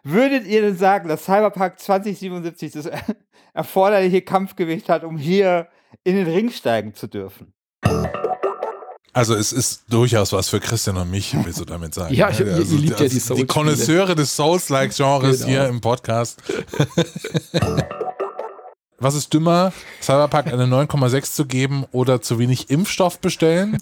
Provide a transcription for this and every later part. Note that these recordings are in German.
Würdet ihr denn sagen, dass Cyberpunk 2077 das erforderliche Kampfgewicht hat, um hier in den Ring steigen zu dürfen? Also es ist durchaus was für Christian und mich, willst du damit sagen. Ja, Also, ihr liebt ja die Souls-Spiele. Die Konnoisseure des Souls-like-Genres hier im Podcast. Was ist dümmer, Cyberpunk eine 9,6 zu geben oder zu wenig Impfstoff bestellen?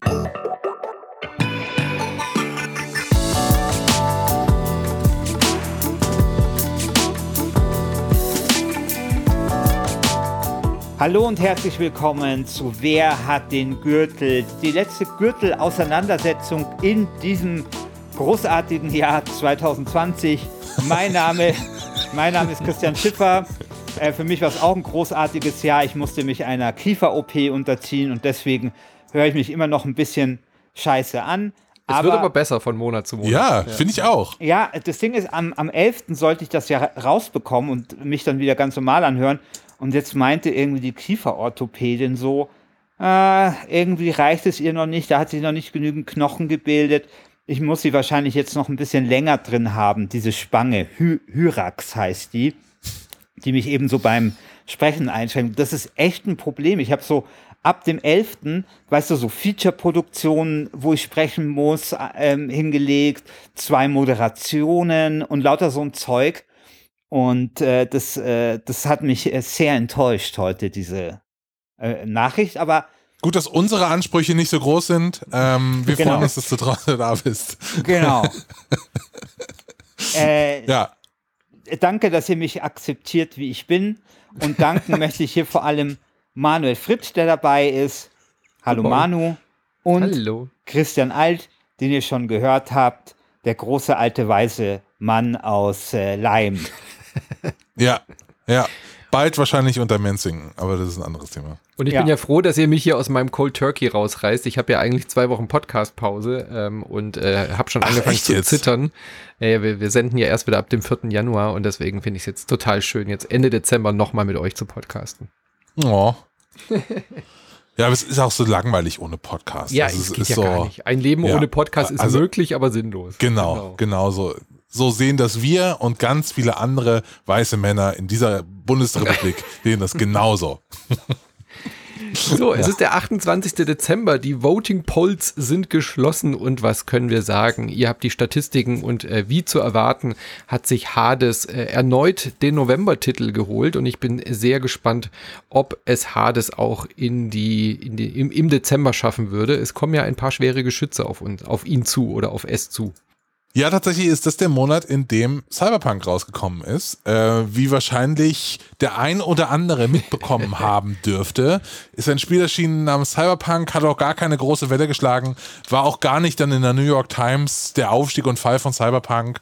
Hallo und herzlich willkommen zu Wer hat den Gürtel? Die letzte Gürtel-Auseinandersetzung in diesem großartigen Jahr 2020. Mein Name ist Christian Schiffer. Für mich war es auch ein großartiges Jahr. Ich musste mich einer Kiefer-OP unterziehen und deswegen höre ich mich immer noch ein bisschen scheiße an. Es wird aber besser von Monat zu Monat. Ja, finde ich auch. Ja, das Ding ist, am 11. sollte ich das ja rausbekommen und mich dann wieder ganz normal anhören. Und jetzt meinte irgendwie die Kieferorthopädin so, irgendwie reicht es ihr noch nicht, da hat sich noch nicht genügend Knochen gebildet. Ich muss sie wahrscheinlich jetzt noch ein bisschen länger drin haben, diese Spange, Hyrax heißt die mich eben so beim Sprechen einschränkt. Das ist echt ein Problem. Ich habe so ab dem 11., weißt du, so Feature-Produktionen, wo ich sprechen muss, hingelegt, 2 Moderationen und lauter so ein Zeug. Und das hat mich sehr enttäuscht heute, diese Nachricht. Aber gut, dass unsere Ansprüche nicht so groß sind. Wir freuen uns, dass du trotzdem da bist. Genau. Ja. Danke, dass ihr mich akzeptiert, wie ich bin. Und danken möchte ich hier vor allem Manuel Fritsch, der dabei ist. Hallo Manu. Und Hallo. Christian Alt, den ihr schon gehört habt. Der große alte weiße Mann aus Leim. Ja. Bald wahrscheinlich unter Menzingen, aber das ist ein anderes Thema. Und ich bin ja froh, dass ihr mich hier aus meinem Cold Turkey rausreißt. Ich habe ja eigentlich 2 Wochen Podcast-Pause und habe schon angefangen zu zittern. Wir senden ja erst wieder ab dem 4. Januar und deswegen finde ich es jetzt total schön, jetzt Ende Dezember nochmal mit euch zu podcasten. Oh. Ja, aber es ist auch so langweilig ohne Podcast. Ja, also es geht ja gar nicht. Ein Leben ohne Podcast ist möglich, aber sinnlos. Genau so. So sehen das wir und ganz viele andere weiße Männer in dieser Bundesrepublik sehen das genauso. So, es ist der 28. Dezember, die Voting Polls sind geschlossen und was können wir sagen? Ihr habt die Statistiken und wie zu erwarten, hat sich Hades erneut den November-Titel geholt und ich bin sehr gespannt, ob es Hades auch im Dezember schaffen würde. Es kommen ja ein paar schwere Geschütze auf ihn zu oder auf es zu. Ja, tatsächlich ist das der Monat, in dem Cyberpunk rausgekommen ist. Wie wahrscheinlich der ein oder andere mitbekommen haben dürfte, ist ein Spiel erschienen namens Cyberpunk, hat auch gar keine große Welle geschlagen, war auch gar nicht dann in der New York Times der Aufstieg und Fall von Cyberpunk.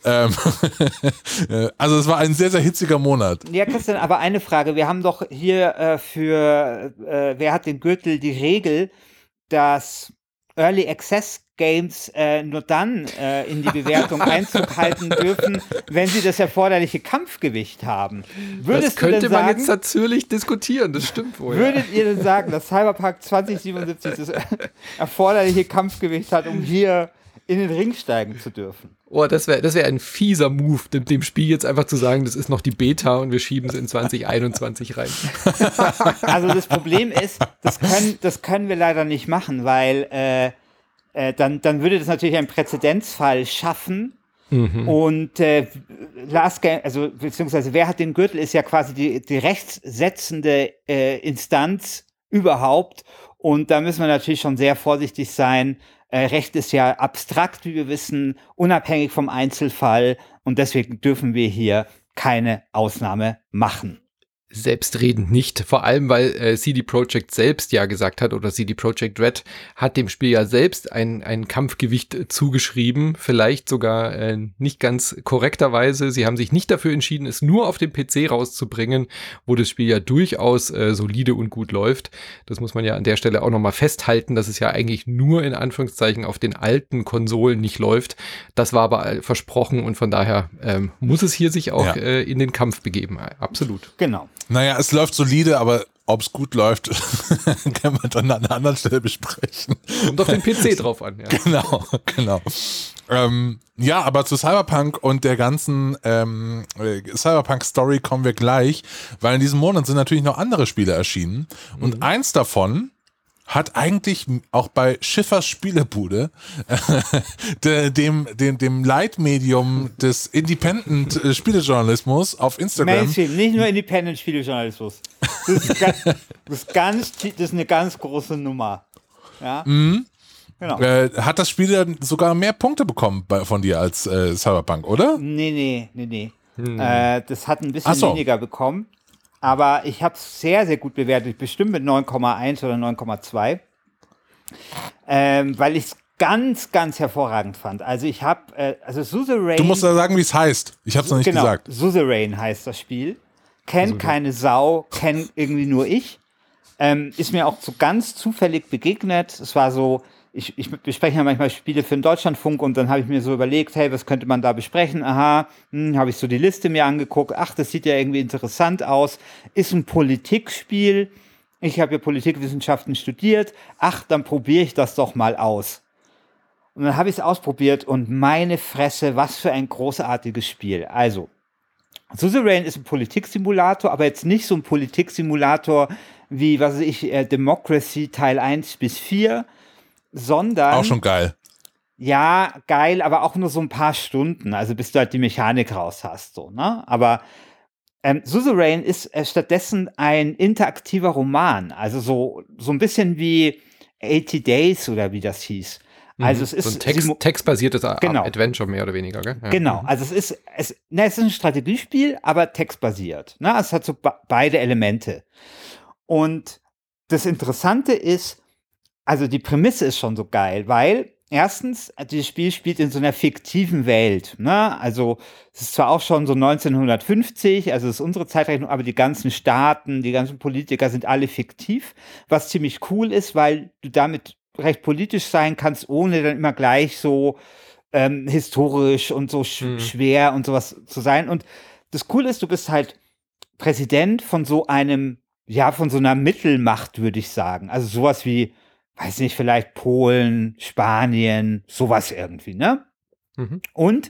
Also es war ein sehr, sehr hitziger Monat. Ja, Christian, aber eine Frage. Wir haben doch hier für Wer hat den Gürtel die Regel, dass Early Access Games nur dann in die Bewertung Einzug halten dürfen, wenn sie das erforderliche Kampfgewicht haben. Das könnte man jetzt natürlich diskutieren, das stimmt wohl. Würdet ihr denn sagen, dass Cyberpunk 2077 das erforderliche Kampfgewicht hat, um hier in den Ring steigen zu dürfen? Oh, das wär ein fieser Move, dem Spiel jetzt einfach zu sagen, das ist noch die Beta und wir schieben es in 2021 rein. Also das Problem ist, das können wir leider nicht machen, weil dann würde das natürlich einen Präzedenzfall schaffen. Und Last Game, also beziehungsweise Wer hat den Gürtel, ist ja quasi die rechtssetzende Instanz überhaupt. Und da müssen wir natürlich schon sehr vorsichtig sein. Recht ist ja abstrakt, wie wir wissen, unabhängig vom Einzelfall. Und deswegen dürfen wir hier keine Ausnahme machen. Selbstredend nicht, vor allem weil CD Projekt selbst ja gesagt hat, oder CD Projekt Red hat dem Spiel ja selbst ein Kampfgewicht zugeschrieben, vielleicht sogar nicht ganz korrekterweise. Sie haben sich nicht dafür entschieden, es nur auf dem PC rauszubringen, wo das Spiel ja durchaus solide und gut läuft. Das muss man ja an der Stelle auch nochmal festhalten, dass es ja eigentlich nur in Anführungszeichen auf den alten Konsolen nicht läuft. Das war aber versprochen und von daher muss es hier sich auch in den Kampf begeben. Absolut. Genau. Naja, es läuft solide, aber Ob es gut läuft, können wir dann an einer anderen Stelle besprechen. Kommt auf den PC drauf an, ja. Genau. Ja, aber zu Cyberpunk und der ganzen Cyberpunk-Story kommen wir gleich, weil in diesem Monat sind natürlich noch andere Spiele erschienen. Und eins davon hat eigentlich auch bei Schiffers Spielebude, dem Leitmedium des Independent-Spielejournalismus auf Instagram. Mainstream, nicht nur Independent-Spielejournalismus. Das ist eine ganz große Nummer. Ja? Genau. Hat das Spiel dann sogar mehr Punkte bekommen von dir als Cyberpunk, oder? Nee. Das hat ein bisschen weniger bekommen. Aber ich habe es sehr, sehr gut bewertet. Bestimmt mit 9,1 oder 9,2. Weil ich es ganz, ganz hervorragend fand. Also ich habe, Suzerain... Du musst ja sagen, wie es heißt. Ich habe es noch nicht gesagt. Suzerain heißt das Spiel. Kennt keine Sau, kennt irgendwie nur ich. Ist mir auch so ganz zufällig begegnet. Es war so... Ich bespreche ja manchmal Spiele für den Deutschlandfunk und dann habe ich mir so überlegt, hey, was könnte man da besprechen? Aha, habe ich so die Liste mir angeguckt. Ach, das sieht ja irgendwie interessant aus. Ist ein Politikspiel. Ich habe ja Politikwissenschaften studiert. Ach, dann probiere ich das doch mal aus. Und dann habe ich es ausprobiert und meine Fresse, was für ein großartiges Spiel. Also, Suzerain ist ein Politiksimulator, aber jetzt nicht so ein Politiksimulator wie, was weiß ich, Democracy Teil 1 bis 4, sondern... Auch schon geil. Ja, geil, aber auch nur so ein paar Stunden, also bis du halt die Mechanik raus hast, so, ne? Aber Suzerain ist stattdessen ein interaktiver Roman, also so ein bisschen wie 80 Days oder wie das hieß. Also es ist so ein textbasiertes genau. Adventure mehr oder weniger, gell? Ja. Genau, also es ist ein Strategiespiel, aber textbasiert, ne? Es hat so beide Elemente. Und das Interessante ist, also die Prämisse ist schon so geil, weil erstens, dieses Spiel spielt in so einer fiktiven Welt, ne? Also es ist zwar auch schon so 1950, also es ist unsere Zeitrechnung, aber die ganzen Staaten, die ganzen Politiker sind alle fiktiv, was ziemlich cool ist, weil du damit recht politisch sein kannst, ohne dann immer gleich so historisch und so schwer und sowas zu sein. Und das Coole ist, du bist halt Präsident von so einem, ja, von so einer Mittelmacht, würde ich sagen. Also sowas wie, weiß nicht, vielleicht Polen, Spanien, sowas irgendwie, ne? Und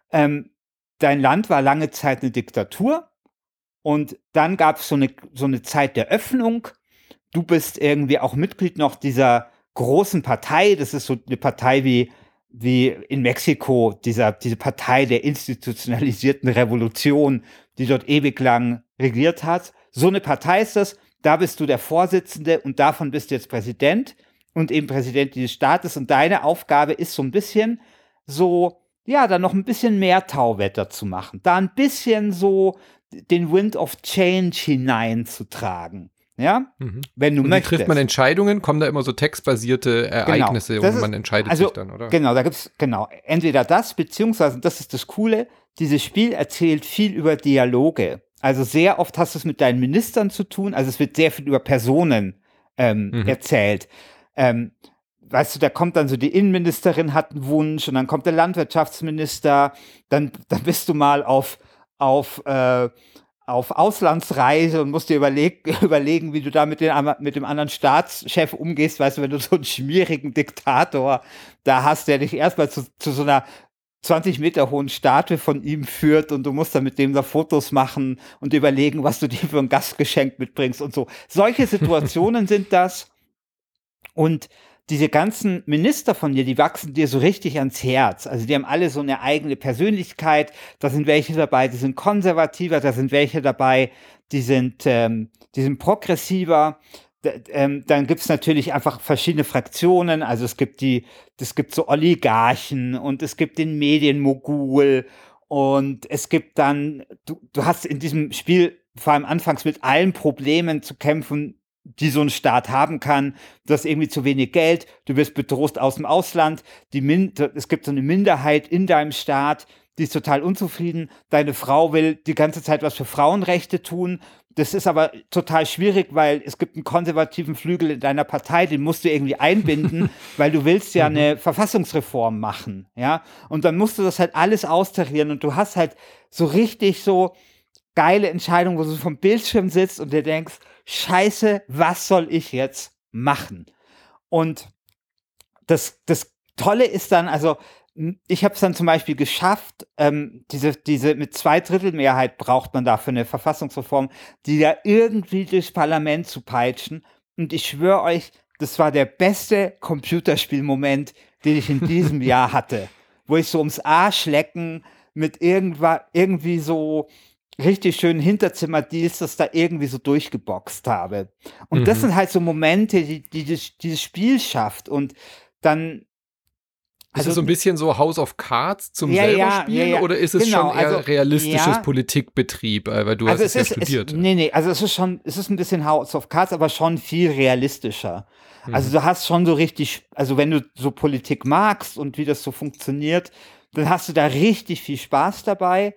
dein Land war lange Zeit eine Diktatur und dann gab es so eine Zeit der Öffnung. Du bist irgendwie auch Mitglied noch dieser großen Partei. Das ist so eine Partei wie in Mexiko, diese Partei der institutionalisierten Revolution, die dort ewig lang regiert hat. So eine Partei ist das. Da bist du der Vorsitzende und davon bist du jetzt Präsident und eben Präsident dieses Staates. Und deine Aufgabe ist so ein bisschen so, ja, da noch ein bisschen mehr Tauwetter zu machen. Da ein bisschen so den Wind of Change hineinzutragen. Ja, wenn du möchtest. Wie trifft man Entscheidungen? Kommen da immer so textbasierte Ereignisse und man entscheidet sich dann, oder? Genau, da gibt's entweder das, beziehungsweise, das ist das Coole, dieses Spiel erzählt viel über Dialoge. Also sehr oft hast du es mit deinen Ministern zu tun, also es wird sehr viel über Personen erzählt. Weißt du, da kommt dann so die Innenministerin hat einen Wunsch und dann kommt der Landwirtschaftsminister, dann bist du mal auf Auslandsreise und musst dir überlegen, wie du da mit dem anderen Staatschef umgehst. Weißt du, wenn du so einen schmierigen Diktator da hast, der dich erstmal zu so einer 20 Meter hohen Statue von ihm führt und du musst dann mit dem da Fotos machen und überlegen, was du dir für ein Gastgeschenk mitbringst und so. Solche Situationen sind das. Und diese ganzen Minister von dir, die wachsen dir so richtig ans Herz. Also die haben alle so eine eigene Persönlichkeit. Da sind welche dabei, die sind konservativer, da sind welche dabei, die sind progressiver. Dann gibt es natürlich einfach verschiedene Fraktionen. Also es gibt so Oligarchen und es gibt den Medienmogul und es gibt dann, du hast in diesem Spiel vor allem anfangs mit allen Problemen zu kämpfen, die so ein Staat haben kann. Du hast irgendwie zu wenig Geld, du wirst bedroht aus dem Ausland, es gibt so eine Minderheit in deinem Staat, die ist total unzufrieden. Deine Frau will die ganze Zeit was für Frauenrechte tun. Das ist aber total schwierig, weil es gibt einen konservativen Flügel in deiner Partei, den musst du irgendwie einbinden, weil du willst ja eine Verfassungsreform machen, ja. Und dann musst du das halt alles austarieren und du hast halt so richtig so geile Entscheidungen, wo du vom Bildschirm sitzt und dir denkst, Scheiße, was soll ich jetzt machen? Und das Tolle ist dann, also ich habe es dann zum Beispiel geschafft, diese mit 2/3 braucht man dafür eine Verfassungsreform, die da irgendwie durchs Parlament zu peitschen. Und ich schwöre euch, das war der beste Computerspielmoment, den ich in diesem Jahr hatte, wo ich so ums Arschlecken mit irgendwie so richtig schönen Hinterzimmer-Deals das da irgendwie so durchgeboxt habe. Und das sind halt so Momente, die dieses Spiel schafft. Und dann ist es so ein bisschen so House of Cards zum selber spielen oder ist es schon eher realistisches Politikbetrieb, weil du hast es ja studiert? Also es ist ein bisschen House of Cards, aber schon viel realistischer. Also du hast schon so richtig, also wenn du so Politik magst und wie das so funktioniert, dann hast du da richtig viel Spaß dabei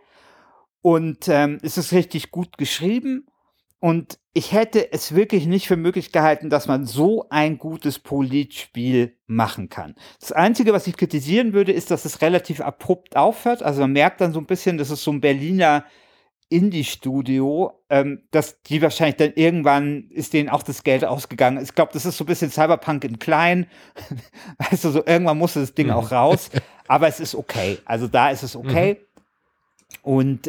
und es ist richtig gut geschrieben. Und ich hätte es wirklich nicht für möglich gehalten, dass man so ein gutes Politspiel machen kann. Das Einzige, was ich kritisieren würde, ist, dass es relativ abrupt aufhört. Also man merkt dann so ein bisschen, das ist so ein Berliner Indie-Studio, dass die wahrscheinlich dann irgendwann ist denen auch das Geld ausgegangen. Ich glaube, das ist so ein bisschen Cyberpunk in klein. Weißt du, so irgendwann musste das Ding auch raus. Aber es ist okay. Also da ist es okay. Und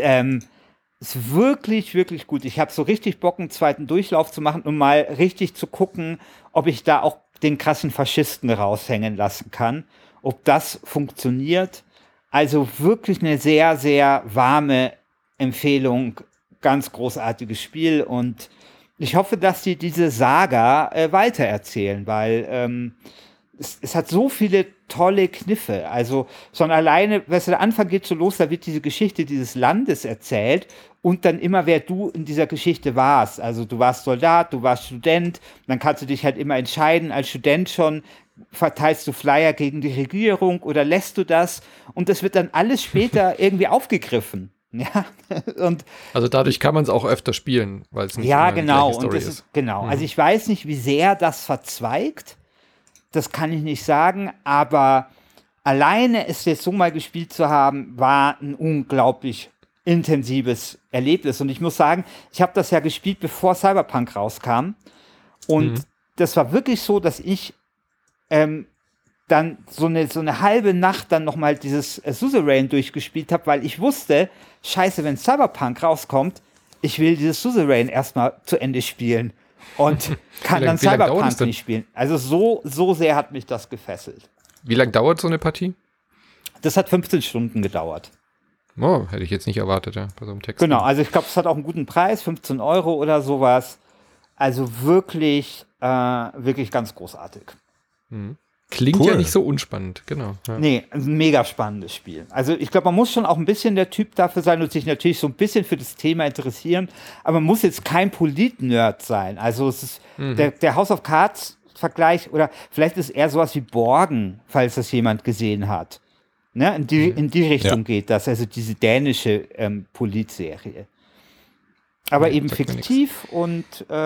ist wirklich, wirklich gut. Ich habe so richtig Bock, einen zweiten Durchlauf zu machen, um mal richtig zu gucken, ob ich da auch den krassen Faschisten raushängen lassen kann. Ob das funktioniert. Also wirklich eine sehr, sehr warme Empfehlung. Ganz großartiges Spiel. Und ich hoffe, dass die diese Saga weitererzählen, weil es hat so viele tolle Kniffe. Also schon alleine, weißt du, der Anfang geht so los, da wird diese Geschichte dieses Landes erzählt und dann immer, wer du in dieser Geschichte warst. Also du warst Soldat, du warst Student, dann kannst du dich halt immer entscheiden, als Student schon, verteilst du Flyer gegen die Regierung oder lässt du das? Und das wird dann alles später irgendwie aufgegriffen. Ja, und also dadurch kann man es auch öfter spielen, weil es nicht genau, und das ist. Genau, also ich weiß nicht, wie sehr das verzweigt. Das kann ich nicht sagen, aber alleine es jetzt so mal gespielt zu haben, war ein unglaublich intensives Erlebnis. Und ich muss sagen, ich habe das ja gespielt, bevor Cyberpunk rauskam. Und das war wirklich so, dass ich dann so eine halbe Nacht dann nochmal dieses Suzerain durchgespielt habe, weil ich wusste, scheiße, wenn Cyberpunk rauskommt, ich will dieses Suzerain erstmal zu Ende spielen. Und kann dann Cyberpunk nicht spielen. Also so sehr hat mich das gefesselt. Wie lange dauert so eine Partie? Das hat 15 Stunden gedauert. Oh, hätte ich jetzt nicht erwartet, ja, bei so einem Text. Genau, also ich glaube, es hat auch einen guten Preis, 15 € oder sowas. Also wirklich, wirklich ganz großartig. Klingt ja nicht so unspannend, genau. Ja. Nee, ein mega spannendes Spiel. Also ich glaube, man muss schon auch ein bisschen der Typ dafür sein und sich natürlich so ein bisschen für das Thema interessieren, aber man muss jetzt kein Polit-Nerd sein. Also es ist der House of Cards Vergleich oder vielleicht ist es eher sowas wie Borgen, falls das jemand gesehen hat. Ne? In die Richtung geht das, also diese dänische Polit-Serie. Aber eben fiktiv und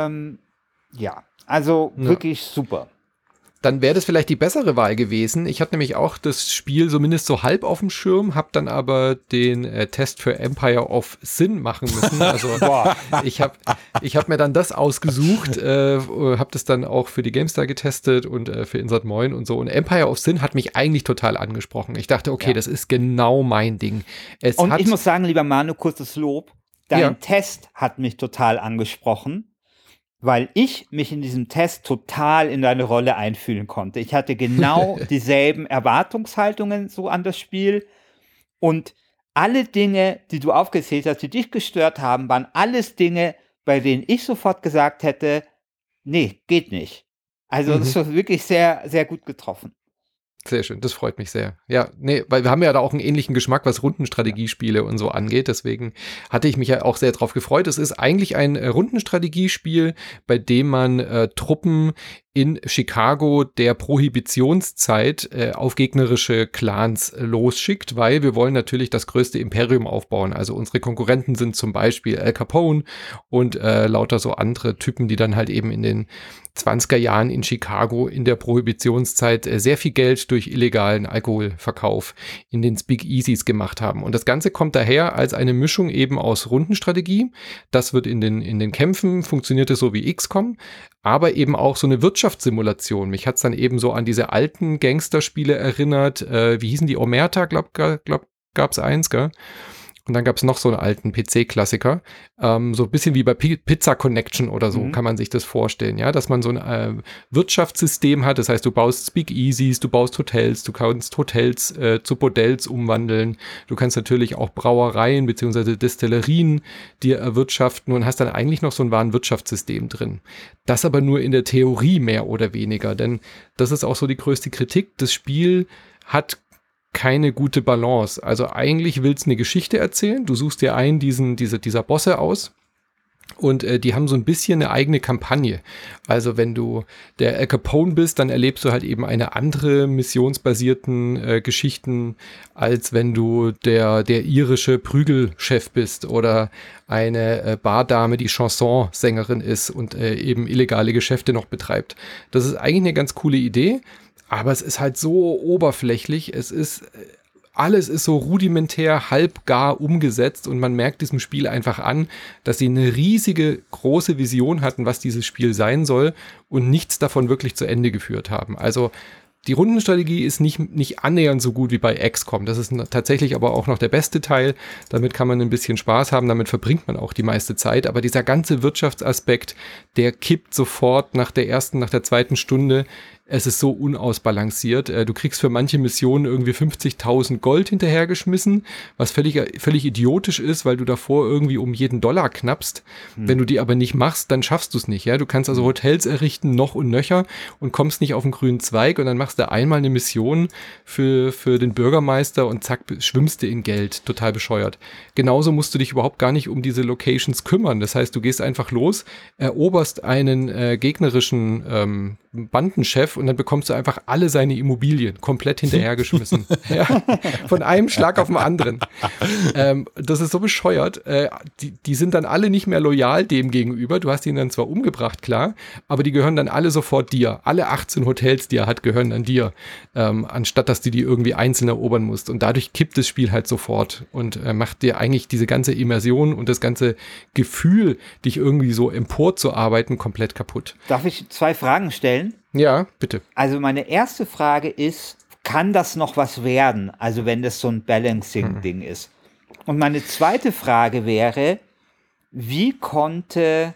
also wirklich super. Dann wäre das vielleicht die bessere Wahl gewesen. Ich hatte nämlich auch das Spiel zumindest so halb auf dem Schirm, habe dann aber den Test für Empire of Sin machen müssen. Also ich hab mir dann das ausgesucht, habe das dann auch für die GameStar getestet und für Insert Moin und so. Und Empire of Sin hat mich eigentlich total angesprochen. Ich dachte, okay, das ist genau mein Ding. Und ich muss sagen, lieber Manu, kurzes Lob. Dein Test hat mich total angesprochen, weil ich mich in diesem Test total in deine Rolle einfühlen konnte. Ich hatte genau dieselben Erwartungshaltungen so an das Spiel und alle Dinge, die du aufgezählt hast, die dich gestört haben, waren alles Dinge, bei denen ich sofort gesagt hätte, nee, geht nicht. Also das ist wirklich sehr, sehr gut getroffen. Sehr schön, das freut mich sehr. Ja, nee, weil wir haben ja da auch einen ähnlichen Geschmack, was Rundenstrategiespiele und so angeht. Deswegen hatte ich mich ja auch sehr drauf gefreut. Es ist eigentlich ein Rundenstrategiespiel, bei dem man Truppen in Chicago der Prohibitionszeit auf gegnerische Clans losschickt, weil wir wollen natürlich das größte Imperium aufbauen. Also unsere Konkurrenten sind zum Beispiel Al Capone und lauter so andere Typen, die dann halt eben in den 20er Jahren in Chicago in der Prohibitionszeit sehr viel Geld durch illegalen Alkoholverkauf in den Speakeasies gemacht haben. Und das Ganze kommt daher als eine Mischung eben aus Rundenstrategie. Das wird in den Kämpfen, funktioniert es so wie XCOM, aber eben auch so eine Wirtschaftssimulation. Mich hat's dann eben so an diese alten Gangsterspiele erinnert. Wie hießen die? Omerta, glaub gab's eins, gell? Und dann gab es noch so einen alten PC-Klassiker, so ein bisschen wie bei Pizza Connection oder so, kann man sich das vorstellen, ja, dass man so ein Wirtschaftssystem hat, das heißt, du baust Speakeasies, du baust Hotels, du kannst Hotels zu Bordells umwandeln, du kannst natürlich auch Brauereien beziehungsweise Destillerien dir erwirtschaften und hast dann eigentlich noch so ein Warenwirtschaftssystem drin. Das aber nur in der Theorie mehr oder weniger, denn das ist auch so die größte Kritik, das Spiel hat keine gute Balance. Also eigentlich willst du eine Geschichte erzählen. Du suchst dir einen dieser Bosse aus und die haben so ein bisschen eine eigene Kampagne. Also wenn du der Al Capone bist, dann erlebst du halt eben eine andere missionsbasierten Geschichten, als wenn du der irische Prügelchef bist oder eine Bardame, die Chansonsängerin ist und eben illegale Geschäfte noch betreibt. Das ist eigentlich eine ganz coole Idee. Aber es ist halt so oberflächlich, alles ist so rudimentär, halbgar umgesetzt und man merkt diesem Spiel einfach an, dass sie eine riesige, große Vision hatten, was dieses Spiel sein soll und nichts davon wirklich zu Ende geführt haben. Also die Rundenstrategie ist nicht annähernd so gut wie bei XCOM. Das ist tatsächlich aber auch noch der beste Teil. Damit kann man ein bisschen Spaß haben, damit verbringt man auch die meiste Zeit. Aber dieser ganze Wirtschaftsaspekt, der kippt sofort nach der zweiten Stunde. Es ist so unausbalanciert. Du kriegst für manche Missionen irgendwie 50.000 Gold hinterhergeschmissen, was völlig idiotisch ist, weil du davor irgendwie um jeden Dollar knappst. Wenn du die aber nicht machst, dann schaffst du es nicht. Ja? Du kannst also Hotels errichten, noch und nöcher und kommst nicht auf den grünen Zweig und dann machst du einmal eine Mission für den Bürgermeister und zack, schwimmst du in Geld. Total bescheuert. Genauso musst du dich überhaupt gar nicht um diese Locations kümmern. Das heißt, du gehst einfach los, eroberst einen gegnerischen Bandenchef und dann bekommst du einfach alle seine Immobilien komplett hinterhergeschmissen. Ja, von einem Schlag auf den anderen. Das ist so bescheuert. Die sind dann alle nicht mehr loyal dem gegenüber. Du hast ihn dann zwar umgebracht, klar, aber die gehören dann alle sofort dir. Alle 18 Hotels, die er hat, gehören dann dir. Anstatt, dass du die irgendwie einzeln erobern musst. Und dadurch kippt das Spiel halt sofort und macht dir eigentlich diese ganze Immersion und das ganze Gefühl, dich irgendwie so emporzuarbeiten, komplett kaputt. Darf ich 2 Fragen stellen? Ja, bitte. Also meine erste Frage ist, kann das noch was werden? Also wenn das so ein Balancing-Ding ist. Und meine zweite Frage wäre, wie konnte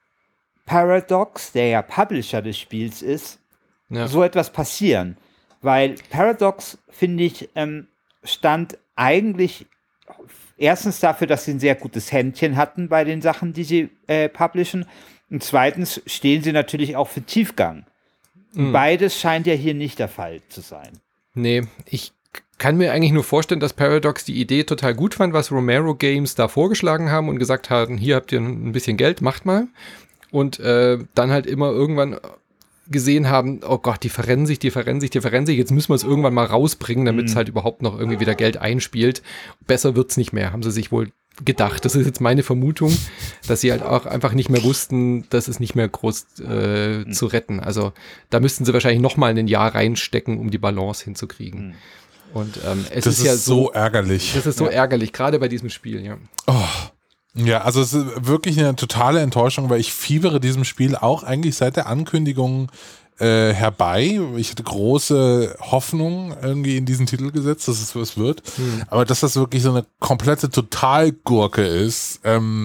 Paradox, der ja Publisher des Spiels ist, so etwas passieren? Weil Paradox, finde ich, stand eigentlich erstens dafür, dass sie ein sehr gutes Händchen hatten bei den Sachen, die sie publishen. Und zweitens stehen sie natürlich auch für Tiefgang. Beides scheint ja hier nicht der Fall zu sein. Nee, ich kann mir eigentlich nur vorstellen, dass Paradox die Idee total gut fand, was Romero Games da vorgeschlagen haben und gesagt haben, hier habt ihr ein bisschen Geld, macht mal. Und dann halt immer irgendwann gesehen haben, oh Gott, die verrennen sich, jetzt müssen wir es irgendwann mal rausbringen, damit es halt überhaupt noch irgendwie wieder Geld einspielt. Besser wird's nicht mehr, haben sie sich wohl gedacht. Das ist jetzt meine Vermutung, dass sie halt auch einfach nicht mehr wussten, das ist nicht mehr groß zu retten. Also da müssten sie wahrscheinlich noch mal ein Jahr reinstecken, um die Balance hinzukriegen. Und es ist ja so ärgerlich. Das ist so ärgerlich, gerade bei diesem Spiel, ja. Oh. Ja, also es ist wirklich eine totale Enttäuschung, weil ich fiebere diesem Spiel auch eigentlich seit der Ankündigung herbei. Ich hatte große Hoffnung irgendwie in diesen Titel gesetzt, dass es was wird. Aber dass das wirklich so eine komplette Totalgurke ist,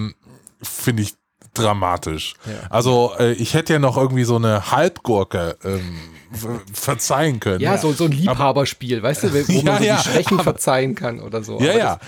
finde ich dramatisch. Ja. Also ich hätte ja noch irgendwie so eine Halbgurke verzeihen können. Ja, so ein Liebhaberspiel, weißt du, wo man so die Schwächen verzeihen kann oder so. Ja, ja.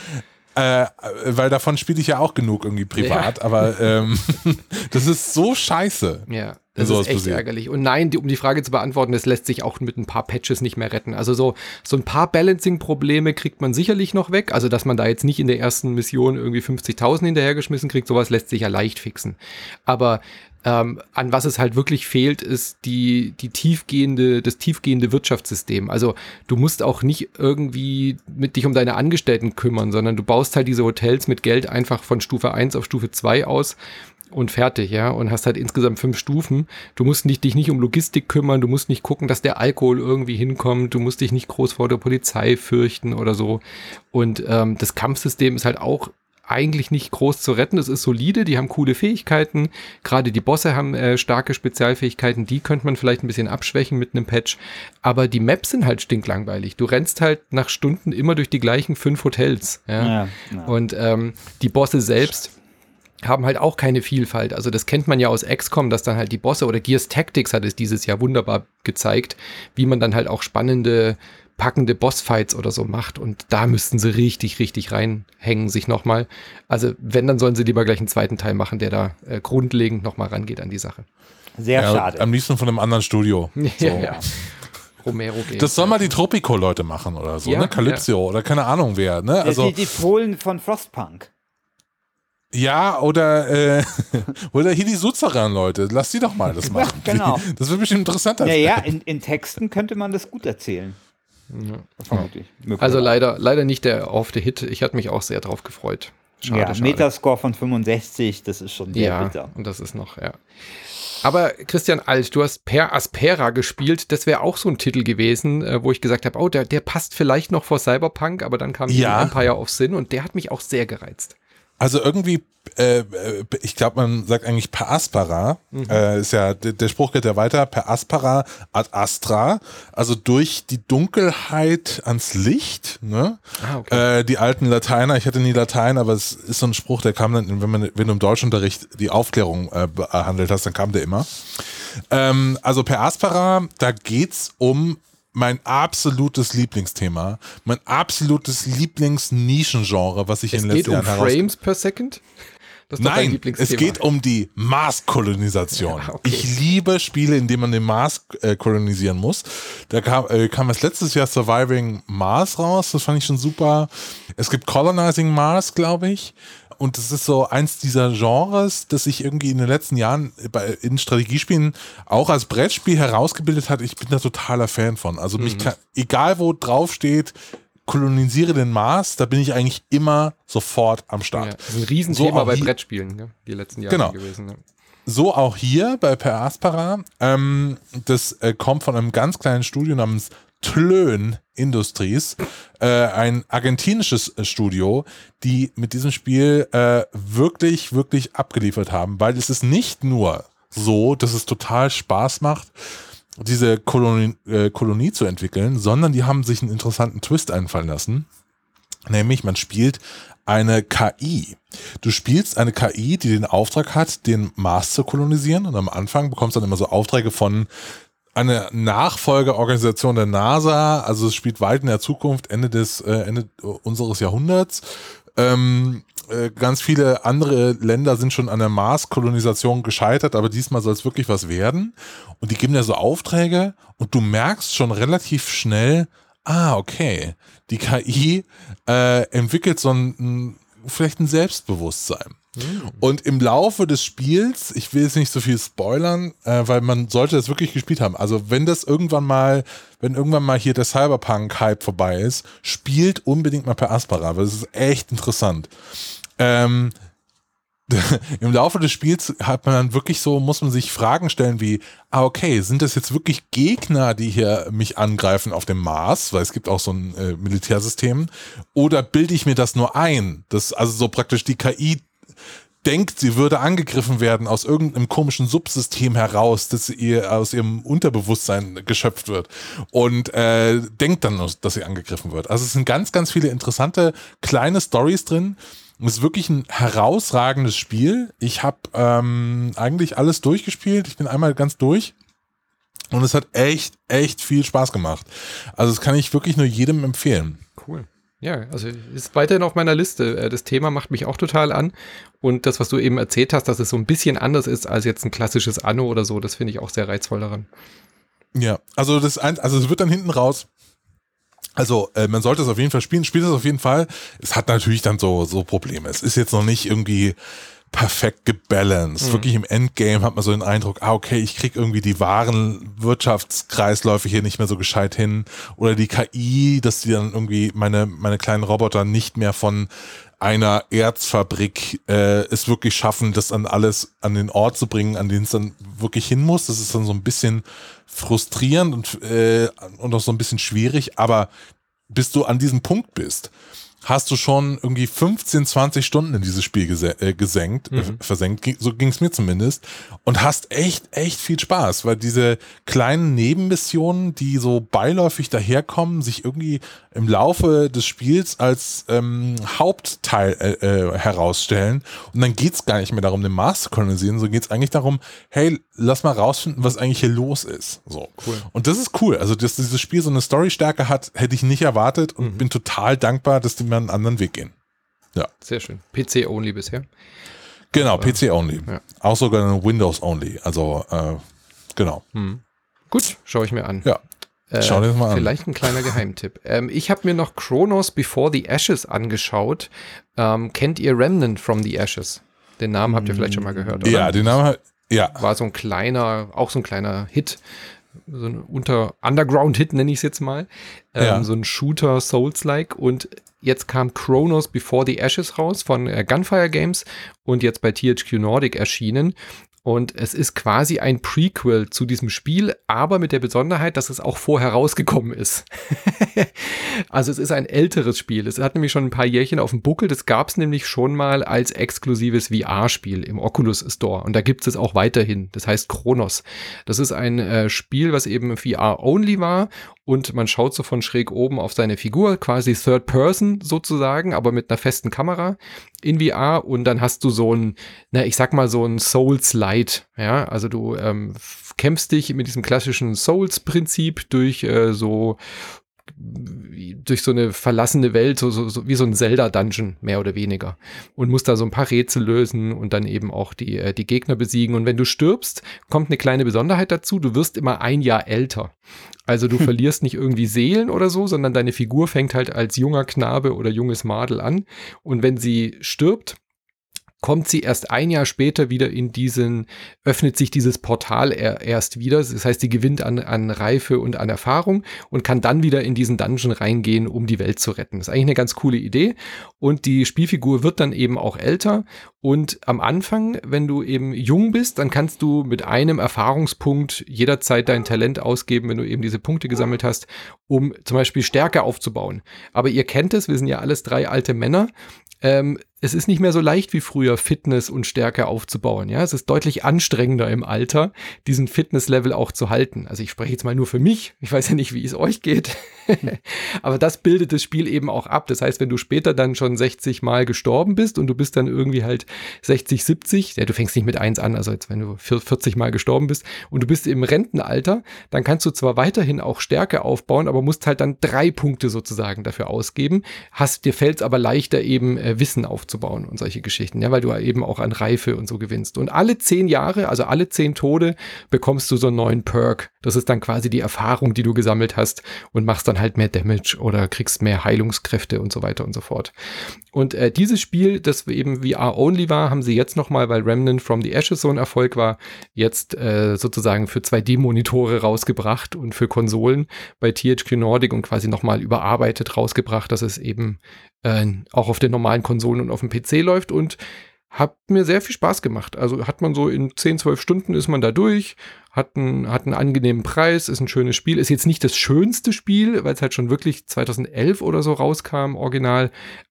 Weil davon spiele ich ja auch genug irgendwie privat, aber das ist so scheiße. Ja, das ist echt ärgerlich. Und nein, um die Frage zu beantworten, das lässt sich auch mit ein paar Patches nicht mehr retten. Also so ein paar Balancing-Probleme kriegt man sicherlich noch weg. Also dass man da jetzt nicht in der ersten Mission irgendwie 50.000 hinterhergeschmissen kriegt, sowas lässt sich ja leicht fixen. Aber an was es halt wirklich fehlt, ist das tiefgehende Wirtschaftssystem. Also du musst auch nicht irgendwie dich um deine Angestellten kümmern, sondern du baust halt diese Hotels mit Geld einfach von Stufe 1 auf Stufe 2 aus und fertig, ja, und hast halt insgesamt 5 Stufen. Du musst dich nicht um Logistik kümmern, du musst nicht gucken, dass der Alkohol irgendwie hinkommt, du musst dich nicht groß vor der Polizei fürchten oder so. Und das Kampfsystem ist halt auch eigentlich nicht groß zu retten. Das ist solide, die haben coole Fähigkeiten. Gerade die Bosse haben starke Spezialfähigkeiten, die könnte man vielleicht ein bisschen abschwächen mit einem Patch. Aber die Maps sind halt stinklangweilig. Du rennst halt nach Stunden immer durch die gleichen 5 Hotels. Ja? Ja. Und die Bosse selbst haben halt auch keine Vielfalt. Also das kennt man ja aus XCOM, dass dann halt die Bosse oder Gears Tactics hat es dieses Jahr wunderbar gezeigt, wie man dann halt auch spannende packende Bossfights oder so macht und da müssten sie richtig, richtig reinhängen sich nochmal. Also wenn, dann sollen sie lieber gleich einen zweiten Teil machen, der da grundlegend nochmal rangeht an die Sache. Sehr schade. Am liebsten von einem anderen Studio. So. Ja. Romero Games. Das soll mal die Tropico-Leute machen oder so, ne? Calypso oder keine Ahnung wer, ne? Also die Fohlen von Frostpunk. Ja, oder hier die Suzeran-Leute. Lass die doch mal das machen. Ja, genau. Das wird bestimmt interessanter. Ja, in Texten könnte man das gut erzählen. Ja. Vermutlich. Also leider nicht der auf der Hit. Ich hatte mich auch sehr drauf gefreut. Schade. Metascore von 65, das ist schon sehr bitter. Und das ist noch, ja. Aber Christian Alt, du hast Per Aspera gespielt. Das wäre auch so ein Titel gewesen, wo ich gesagt habe, oh, der passt vielleicht noch vor Cyberpunk, aber dann kam Empire of Sin und der hat mich auch sehr gereizt. Also irgendwie, ich glaube, man sagt eigentlich per aspera, ist ja, der Spruch geht ja weiter, per aspera ad astra, also durch die Dunkelheit ans Licht, ne? Okay. Die alten Lateiner, ich hatte nie Latein, aber es ist so ein Spruch, der kam dann, wenn du im Deutschunterricht die Aufklärung behandelt hast, dann kam der immer. Also per aspera, da geht's um mein absolutes Lieblingsthema, mein absolutes Lieblingsnischengenre, was ich in den letzten Jahren Es geht um Frames per Second? Das ist Nein, es geht um die Mars-Kolonisation. Ja, okay. Ich liebe Spiele, in denen man den Mars kolonisieren muss. Da kam erst letztes Jahr Surviving Mars raus, das fand ich schon super. Es gibt Colonizing Mars, glaube ich. Und das ist so eins dieser Genres, das sich irgendwie in den letzten Jahren in Strategiespielen auch als Brettspiel herausgebildet hat. Ich bin da totaler Fan von. Also egal wo drauf steht, kolonisiere den Mars, da bin ich eigentlich immer sofort am Start. Ja, das ist ein Riesenthema so bei Brettspielen, ne? Die letzten Jahre gewesen. Ne? So auch hier bei Per Aspera. Das kommt von einem ganz kleinen Studio namens Tlön Industries, ein argentinisches Studio, die mit diesem Spiel wirklich, wirklich abgeliefert haben, weil es ist nicht nur so, dass es total Spaß macht, diese Kolonie zu entwickeln, sondern die haben sich einen interessanten Twist einfallen lassen, nämlich man spielt eine KI. Du spielst eine KI, die den Auftrag hat, den Mars zu kolonisieren und am Anfang bekommst du dann immer so Aufträge von eine Nachfolgeorganisation der NASA, also es spielt weit in der Zukunft, Ende unseres Jahrhunderts. Ganz viele andere Länder sind schon an der Mars-Kolonisation gescheitert, aber diesmal soll es wirklich was werden. Und die geben dir so Aufträge und du merkst schon relativ schnell, okay, die KI entwickelt vielleicht ein Selbstbewusstsein. Und im Laufe des Spiels, ich will jetzt nicht so viel spoilern, weil man sollte das wirklich gespielt haben. Also wenn irgendwann mal hier der Cyberpunk-Hype vorbei ist, spielt unbedingt mal Per Aspera, weil das ist echt interessant. Im Laufe des Spiels hat man dann wirklich muss man sich Fragen stellen wie, okay, sind das jetzt wirklich Gegner, die hier mich angreifen auf dem Mars, weil es gibt auch so ein Militärsystem, oder bilde ich mir das nur ein? Also so praktisch die KI denkt, sie würde angegriffen werden aus irgendeinem komischen Subsystem heraus, das ihr aus ihrem Unterbewusstsein geschöpft wird und denkt dann, dass sie angegriffen wird. Also es sind ganz, ganz viele interessante kleine Storys drin. Es ist wirklich ein herausragendes Spiel. Ich habe eigentlich alles durchgespielt. Ich bin einmal ganz durch und es hat echt, echt viel Spaß gemacht. Also das kann ich wirklich nur jedem empfehlen. Cool. Ja, also ist weiterhin auf meiner Liste. Das Thema macht mich auch total an. Und das, was du eben erzählt hast, dass es so ein bisschen anders ist als jetzt ein klassisches Anno oder so, das finde ich auch sehr reizvoll daran. Ja, also es wird dann hinten raus. Also man sollte es auf jeden Fall spielen. Spielt es auf jeden Fall. Es hat natürlich dann so Probleme. Es ist jetzt noch nicht irgendwie perfekt gebalanced. Wirklich im Endgame hat man so den Eindruck, okay, ich kriege irgendwie die wahren Wirtschaftskreisläufe hier nicht mehr so gescheit hin. Oder die KI, dass die dann irgendwie meine kleinen Roboter nicht mehr von einer Erzfabrik es wirklich schaffen, das an den Ort zu bringen, an den es dann wirklich hin muss. Das ist dann so ein bisschen frustrierend und auch so ein bisschen schwierig, aber bis du an diesem Punkt bist, hast du schon irgendwie 15, 20 Stunden in dieses Spiel versenkt, so ging es mir zumindest, und hast echt viel Spaß, weil diese kleinen Nebenmissionen, die so beiläufig daherkommen, sich irgendwie im Laufe des Spiels als Hauptteil herausstellen, und dann geht's gar nicht mehr darum, den Mars zu kolonisieren, so geht's eigentlich darum, hey, lass mal rausfinden, was eigentlich hier los ist. So. Cool. Und das ist cool, also dass dieses Spiel so eine Storystärke hat, hätte ich nicht erwartet, und bin total dankbar, dass die einen anderen Weg gehen. Ja. Sehr schön. PC-only bisher. Genau, PC-only. Ja. Auch sogar Windows-only. Also, genau. Gut, schaue ich mir an. Ja, schau dir das mal an. Vielleicht ein kleiner Geheimtipp. Ich habe mir noch Chronos Before the Ashes angeschaut. Kennt ihr Remnant from the Ashes? Den Namen habt ihr vielleicht schon mal gehört, oder? Ja, den Namen ja. War so ein kleiner Hit. So ein Underground-Hit, nenne ich es jetzt mal. So ein Shooter, Souls-like. Und jetzt kam Chronos Before the Ashes raus von Gunfire Games und jetzt bei THQ Nordic erschienen. Und es ist quasi ein Prequel zu diesem Spiel, aber mit der Besonderheit, dass es auch vorher rausgekommen ist. Also es ist ein älteres Spiel. Es hat nämlich schon ein paar Jährchen auf dem Buckel. Das gab es nämlich schon mal als exklusives VR-Spiel im Oculus Store. Und da gibt es auch weiterhin. Das heißt Chronos. Das ist ein Spiel, was eben VR-only war. Und man schaut so von schräg oben auf seine Figur, quasi Third Person sozusagen, aber mit einer festen Kamera in VR. Und dann hast du so ein, ich sag mal so ein Souls-Light. Ja, also du kämpfst dich mit diesem klassischen Souls-Prinzip durch so eine verlassene Welt, so wie so ein Zelda-Dungeon, mehr oder weniger. Und musst da so ein paar Rätsel lösen und dann eben auch die Gegner besiegen. Und wenn du stirbst, kommt eine kleine Besonderheit dazu, du wirst immer ein Jahr älter. Also du verlierst nicht irgendwie Seelen oder so, sondern deine Figur fängt halt als junger Knabe oder junges Madel an. Und wenn sie stirbt, kommt sie erst ein Jahr später wieder öffnet sich dieses Portal erst wieder. Das heißt, sie gewinnt an Reife und an Erfahrung und kann dann wieder in diesen Dungeon reingehen, um die Welt zu retten. Das ist eigentlich eine ganz coole Idee. Und die Spielfigur wird dann eben auch älter. Und am Anfang, wenn du eben jung bist, dann kannst du mit einem Erfahrungspunkt jederzeit dein Talent ausgeben, wenn du eben diese Punkte gesammelt hast, um zum Beispiel Stärke aufzubauen. Aber ihr kennt es, wir sind ja alles 3 alte Männer. Es ist nicht mehr so leicht wie früher, Fitness und Stärke aufzubauen. Ja, es ist deutlich anstrengender im Alter, diesen Fitnesslevel auch zu halten. Also ich spreche jetzt mal nur für mich. Ich weiß ja nicht, wie es euch geht. Aber das bildet das Spiel eben auch ab. Das heißt, wenn du später dann schon 60 Mal gestorben bist und du bist dann irgendwie halt 60, 70, ja, du fängst nicht mit 1 an, also jetzt wenn du 40 Mal gestorben bist und du bist im Rentenalter, dann kannst du zwar weiterhin auch Stärke aufbauen, aber musst halt dann 3 Punkte sozusagen dafür ausgeben. Dir fällt es aber leichter eben Wissen aufzubauen und solche Geschichten, ja, weil du eben auch an Reife und so gewinnst. Und alle 10 Jahre, also alle 10 Tode, bekommst du so einen neuen Perk. Das ist dann quasi die Erfahrung, die du gesammelt hast und machst dann halt mehr Damage oder kriegst mehr Heilungskräfte und so weiter und so fort. Und dieses Spiel, das eben VR-only war, haben sie jetzt nochmal, weil Remnant from the Ashes so ein Erfolg war, jetzt sozusagen für 2D-Monitore rausgebracht und für Konsolen bei THQ Nordic und quasi nochmal überarbeitet rausgebracht, dass es eben auch auf den normalen Konsolen und auf dem PC läuft und hat mir sehr viel Spaß gemacht. Also hat man so in 10, 12 Stunden ist man da durch, hat einen angenehmen Preis, ist ein schönes Spiel, ist jetzt nicht das schönste Spiel, weil es halt schon wirklich 2011 oder so rauskam, original,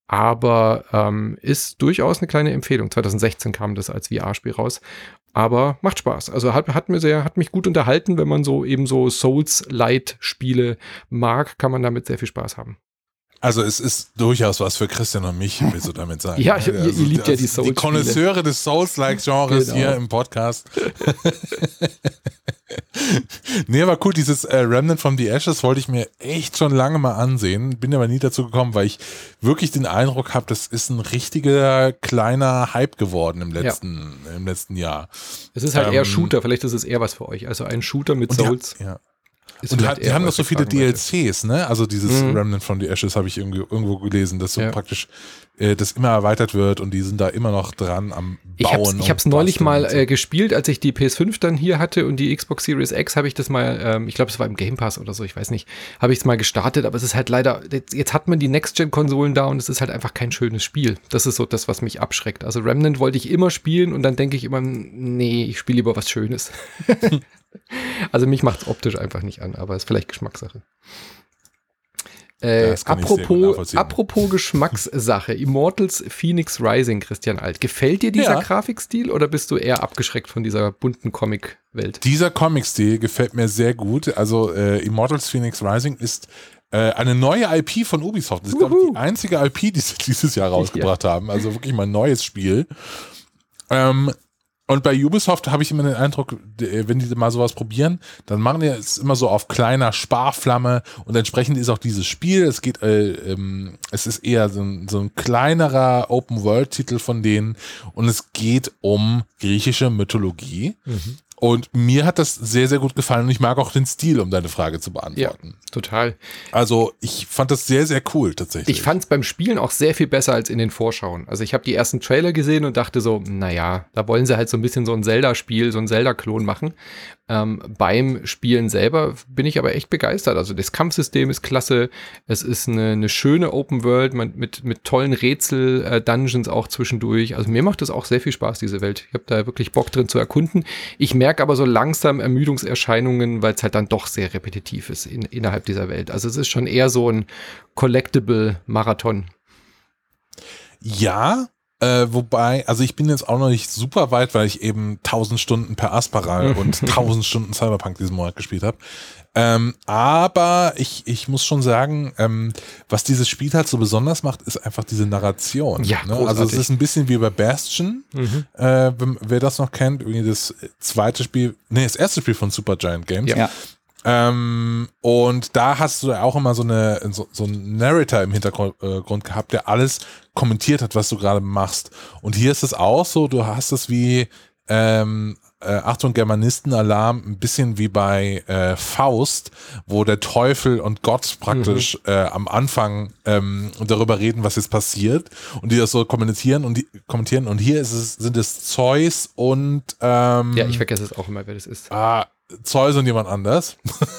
aber ist durchaus eine kleine Empfehlung. 2016 kam das als VR-Spiel raus. Aber macht Spaß. Also hat mich gut unterhalten, wenn man so eben so Souls-Light-Spiele mag, kann man damit sehr viel Spaß haben. Also es ist durchaus was für Christian und mich, willst du damit sagen. Ja, ihr liebt ja die Souls-Spiele. Die Konnoisseure des Souls-like-Genres genau. Hier im Podcast. Nee, aber cool, dieses Remnant from the Ashes wollte ich mir echt schon lange mal ansehen, bin aber nie dazu gekommen, weil ich wirklich den Eindruck habe, das ist ein richtiger kleiner Hype geworden im letzten Jahr. Es ist halt eher Shooter, vielleicht ist es eher was für euch, also ein Shooter mit Souls. Ja. Ist Und vielleicht die eher, haben noch was so ich viele fragen wollte. DLCs, ne? Also dieses Remnant from the Ashes habe ich irgendwo gelesen, dass so praktisch das immer erweitert wird und die sind da immer noch dran am Bauen. Ich habe es neulich mal gespielt, als ich die PS5 dann hier hatte und die Xbox Series X habe ich das mal, ich glaube, es war im Game Pass oder so, ich weiß nicht, habe ich es mal gestartet, aber es ist halt leider, jetzt hat man die Next-Gen-Konsolen da und es ist halt einfach kein schönes Spiel. Das ist so das, was mich abschreckt. Also Remnant wollte ich immer spielen und dann denke ich immer, nee, ich spiele lieber was Schönes. Also mich macht es optisch einfach nicht an, aber ist vielleicht Geschmackssache. Apropos Geschmackssache, Immortals Phoenix Rising, Christian Alt. Gefällt dir dieser Grafikstil oder bist du eher abgeschreckt von dieser bunten Comic-Welt? Dieser Comic-Stil gefällt mir sehr gut. Also Immortals Phoenix Rising ist eine neue IP von Ubisoft. Das ist, glaube ich, die einzige IP, die sie dieses Jahr rausgebracht haben. Also wirklich mal ein neues Spiel. Und bei Ubisoft habe ich immer den Eindruck, wenn die mal sowas probieren, dann machen die es immer so auf kleiner Sparflamme und entsprechend ist auch dieses Spiel, es ist eher so ein kleinerer Open-World-Titel von denen und es geht um griechische Mythologie. Und mir hat das sehr, sehr gut gefallen und ich mag auch den Stil, um deine Frage zu beantworten. Ja, total. Also ich fand das sehr, sehr cool tatsächlich. Ich fand es beim Spielen auch sehr viel besser als in den Vorschauen. Also ich habe die ersten Trailer gesehen und dachte so, naja, da wollen sie halt so ein bisschen so ein Zelda-Spiel, so ein Zelda-Klon machen. Beim Spielen selber bin ich aber echt begeistert. Also das Kampfsystem ist klasse. Es ist eine schöne Open World mit tollen Rätsel-Dungeons auch zwischendurch. Also mir macht es auch sehr viel Spaß, diese Welt. Ich habe da wirklich Bock drin zu erkunden. Ich merke aber so langsam Ermüdungserscheinungen, weil es halt dann doch sehr repetitiv ist innerhalb dieser Welt. Also es ist schon eher so ein Collectible-Marathon. Ja, wobei, also ich bin jetzt auch noch nicht super weit, weil ich eben 1000 Stunden per Asparal und 1000 Stunden Cyberpunk diesen Monat gespielt habe. Aber ich muss schon sagen, was dieses Spiel halt so besonders macht, ist einfach diese Narration. Ja, ne? Also es ist ein bisschen wie bei Bastion, wer das noch kennt, irgendwie das erste Spiel von Supergiant Games. Ja. Und da hast du auch immer so einen Narrator im Hintergrund gehabt, der alles kommentiert hat, was du gerade machst. Und hier ist es auch so, du hast es wie Achtung, Germanistenalarm, ein bisschen wie bei Faust, wo der Teufel und Gott praktisch am Anfang darüber reden, was jetzt passiert und die das so kommentieren und hier sind es Zeus und ja, ich vergesse es auch immer, wer das ist. Zeus und jemand anders.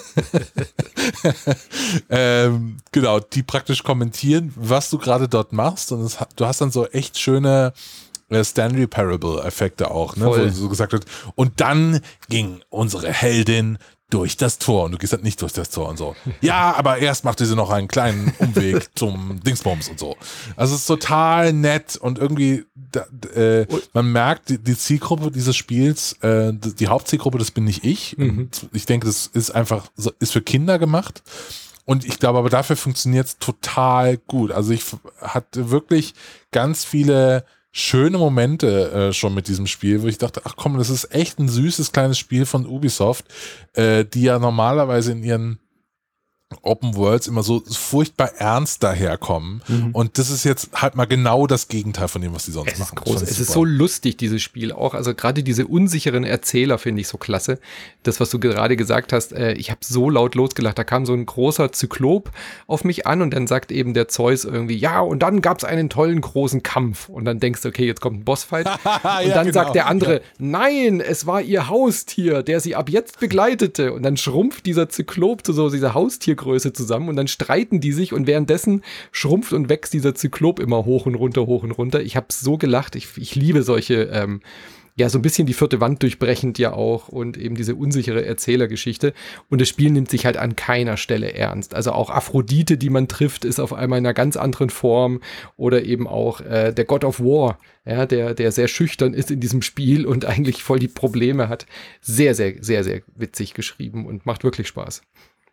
Genau, die praktisch kommentieren, was du gerade dort machst und du hast dann so echt schöne Stanley Parable-Effekte auch, ne? Wo so gesagt wird, und dann ging unsere Heldin durch das Tor und du gehst halt nicht durch das Tor und so. Ja, aber erst machte sie noch einen kleinen Umweg zum Dingsbums und so. Also es ist total nett und irgendwie man merkt, die Zielgruppe dieses Spiels, die Hauptzielgruppe, das bin nicht ich. Ich denke, das ist ist für Kinder gemacht. Und ich glaube aber dafür funktioniert es total gut. Also ich hatte wirklich ganz viele schöne Momente schon mit diesem Spiel, wo ich dachte, ach komm, das ist echt ein süßes kleines Spiel von Ubisoft, die ja normalerweise in ihren Open Worlds immer so furchtbar ernst daherkommen. Und das ist jetzt halt mal genau das Gegenteil von dem, was die sonst machen. Groß. Es ist so lustig, dieses Spiel auch. Also gerade diese unsicheren Erzähler finde ich so klasse. Das, was du gerade gesagt hast, ich habe so laut losgelacht. Da kam so ein großer Zyklop auf mich an und dann sagt eben der Zeus irgendwie, ja, und dann gab es einen tollen großen Kampf. Und dann denkst du, okay, jetzt kommt ein Bossfight. Und dann sagt der andere, nein, es war ihr Haustier, der sie ab jetzt begleitete. Und dann schrumpft dieser Zyklop zu so dieser Haustiergröße zusammen und dann streiten die sich und währenddessen schrumpft und wächst dieser Zyklop immer hoch und runter, hoch und runter. Ich habe so gelacht. Ich liebe solche, ja, so ein bisschen die vierte Wand durchbrechend ja auch und eben diese unsichere Erzählergeschichte. Und das Spiel nimmt sich halt an keiner Stelle ernst. Also auch Aphrodite, die man trifft, ist auf einmal in einer ganz anderen Form oder eben auch der God of War, ja, der sehr schüchtern ist in diesem Spiel und eigentlich voll die Probleme hat. Sehr, sehr, sehr, sehr witzig geschrieben und macht wirklich Spaß.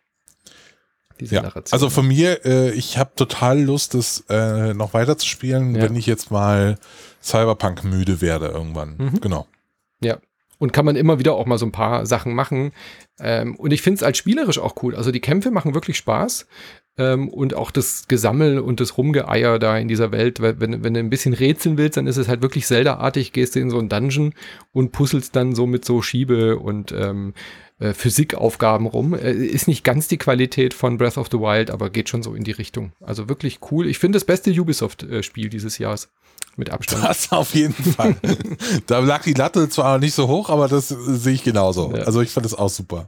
Ja, also von mir, ich habe total Lust, das noch weiter zu spielen, wenn ich jetzt mal Cyberpunk müde werde irgendwann. Genau. Ja, und kann man immer wieder auch mal so ein paar Sachen machen. Und ich finde es als spielerisch auch cool. Also die Kämpfe machen wirklich Spaß. Und auch das Gesammel und das Rumgeeier da in dieser Welt, weil wenn du ein bisschen rätseln willst, dann ist es halt wirklich Zelda-artig, gehst du in so einen Dungeon und puzzelst dann so mit so Schiebe- und Physikaufgaben rum. Ist nicht ganz die Qualität von Breath of the Wild, aber geht schon so in die Richtung. Also wirklich cool. Ich finde das beste Ubisoft-Spiel dieses Jahres. Mit Abstand. Das auf jeden Fall. Da lag die Latte zwar nicht so hoch, aber das sehe ich genauso. Ja. Also ich fand das auch super.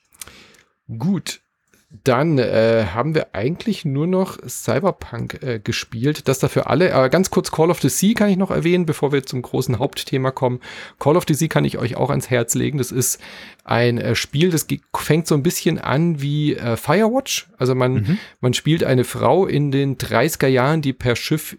Gut. Dann haben wir eigentlich nur noch Cyberpunk gespielt. Das dafür alle. Aber ganz kurz Call of the Sea kann ich noch erwähnen, bevor wir zum großen Hauptthema kommen. Call of the Sea kann ich euch auch ans Herz legen. Das ist ein Spiel, das fängt so ein bisschen an wie Firewatch. Also man spielt eine Frau in den 30er Jahren, die per Schiff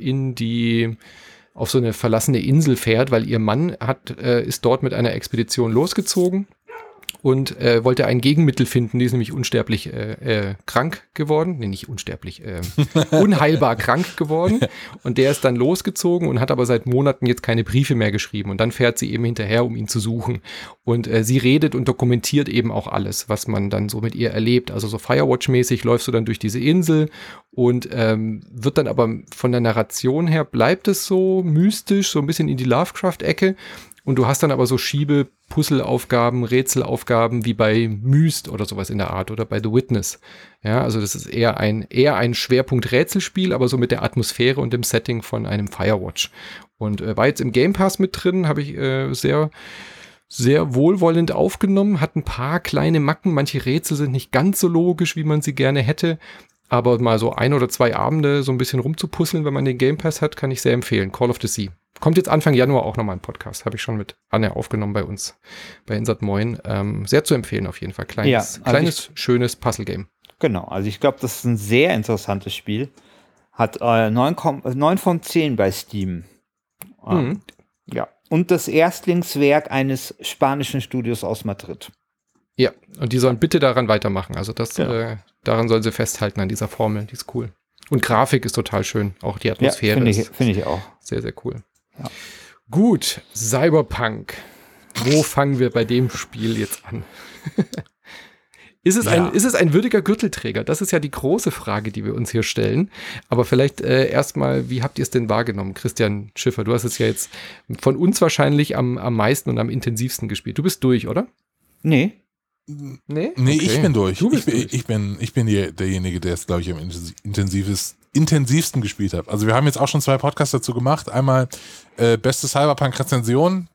auf so eine verlassene Insel fährt, weil ihr Mann ist dort mit einer Expedition losgezogen und wollte ein Gegenmittel finden. Die ist nämlich unsterblich krank geworden. Nee, nicht unsterblich, unheilbar krank geworden. Und der ist dann losgezogen und hat aber seit Monaten jetzt keine Briefe mehr geschrieben. Und dann fährt sie eben hinterher, um ihn zu suchen. Und sie redet und dokumentiert eben auch alles, was man dann so mit ihr erlebt. Also so Firewatch-mäßig läufst du dann durch diese Insel und wird dann aber von der Narration her, bleibt es so mystisch, so ein bisschen in die Lovecraft-Ecke. Und du hast dann aber so Puzzleaufgaben, Rätselaufgaben wie bei Myst oder sowas in der Art oder bei The Witness. Ja, also das ist eher ein Schwerpunkt-Rätselspiel, aber so mit der Atmosphäre und dem Setting von einem Firewatch. Und war jetzt im Game Pass mit drin, habe ich sehr, sehr wohlwollend aufgenommen, hat ein paar kleine Macken, manche Rätsel sind nicht ganz so logisch, wie man sie gerne hätte. Aber mal so 1 oder 2 Abende so ein bisschen rumzupuzzeln, wenn man den Game Pass hat, kann ich sehr empfehlen. Call of the Sea. Kommt jetzt Anfang Januar auch nochmal ein Podcast. Habe ich schon mit Anne aufgenommen bei uns, bei Insert Moin. Sehr zu empfehlen auf jeden Fall. Kleines, schönes Puzzle-Game. Genau, also ich glaube, das ist ein sehr interessantes Spiel. Hat 9 von 10 bei Steam. Ja, und das Erstlingswerk eines spanischen Studios aus Madrid. Ja, und die sollen bitte daran weitermachen. Also daran sollen sie festhalten, an dieser Formel. Die ist cool. Und Grafik ist total schön. Auch die Atmosphäre finde ich auch. Sehr, sehr cool. Ja. Gut, Cyberpunk. Wo fangen wir bei dem Spiel jetzt an? Ist es ein würdiger Gürtelträger? Das ist ja die große Frage, die wir uns hier stellen. Aber vielleicht erstmal, wie habt ihr es denn wahrgenommen? Christian Schiffer, du hast es ja jetzt von uns wahrscheinlich am meisten und am intensivsten gespielt. Du bist durch, oder? Nee, okay. Ich bin durch. Ich bin derjenige, der es, glaube ich, am intensivsten gespielt hat. Also wir haben jetzt auch schon 2 Podcasts dazu gemacht. Einmal beste Cyberpunk-Rezension,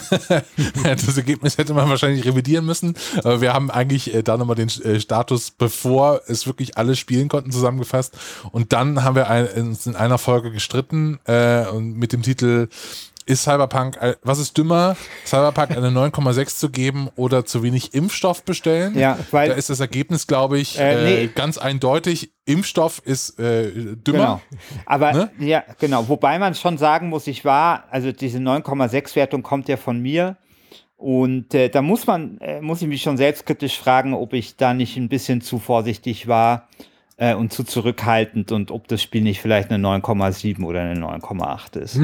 das Ergebnis hätte man wahrscheinlich revidieren müssen, aber wir haben eigentlich da nochmal den Status, bevor es wirklich alle spielen konnten, zusammengefasst. Und dann haben wir uns in einer Folge gestritten und mit dem Titel ist Cyberpunk, was ist dümmer, Cyberpunk eine 9,6 zu geben oder zu wenig Impfstoff bestellen? Ja, weil da ist das Ergebnis, glaube ich, ganz eindeutig. Impfstoff ist dümmer. Genau. Aber ne? Ja, genau. Wobei man schon sagen muss, also diese 9,6 Wertung kommt ja von mir. Und da muss ich mich schon selbstkritisch fragen, ob ich da nicht ein bisschen zu vorsichtig war und zu zurückhaltend und ob das Spiel nicht vielleicht eine 9,7 oder eine 9,8 ist.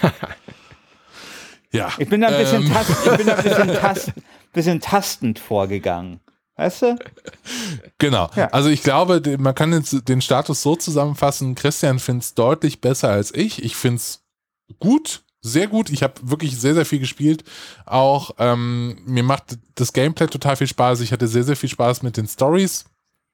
Ja. Ich bin da ein bisschen tastend vorgegangen. Weißt du? Genau. Ja. Also ich glaube, man kann jetzt den Status so zusammenfassen, Christian findet es deutlich besser als ich. Ich finde es gut, sehr gut. Ich habe wirklich sehr, sehr viel gespielt. Auch mir macht das Gameplay total viel Spaß. Ich hatte sehr, sehr viel Spaß mit den Stories,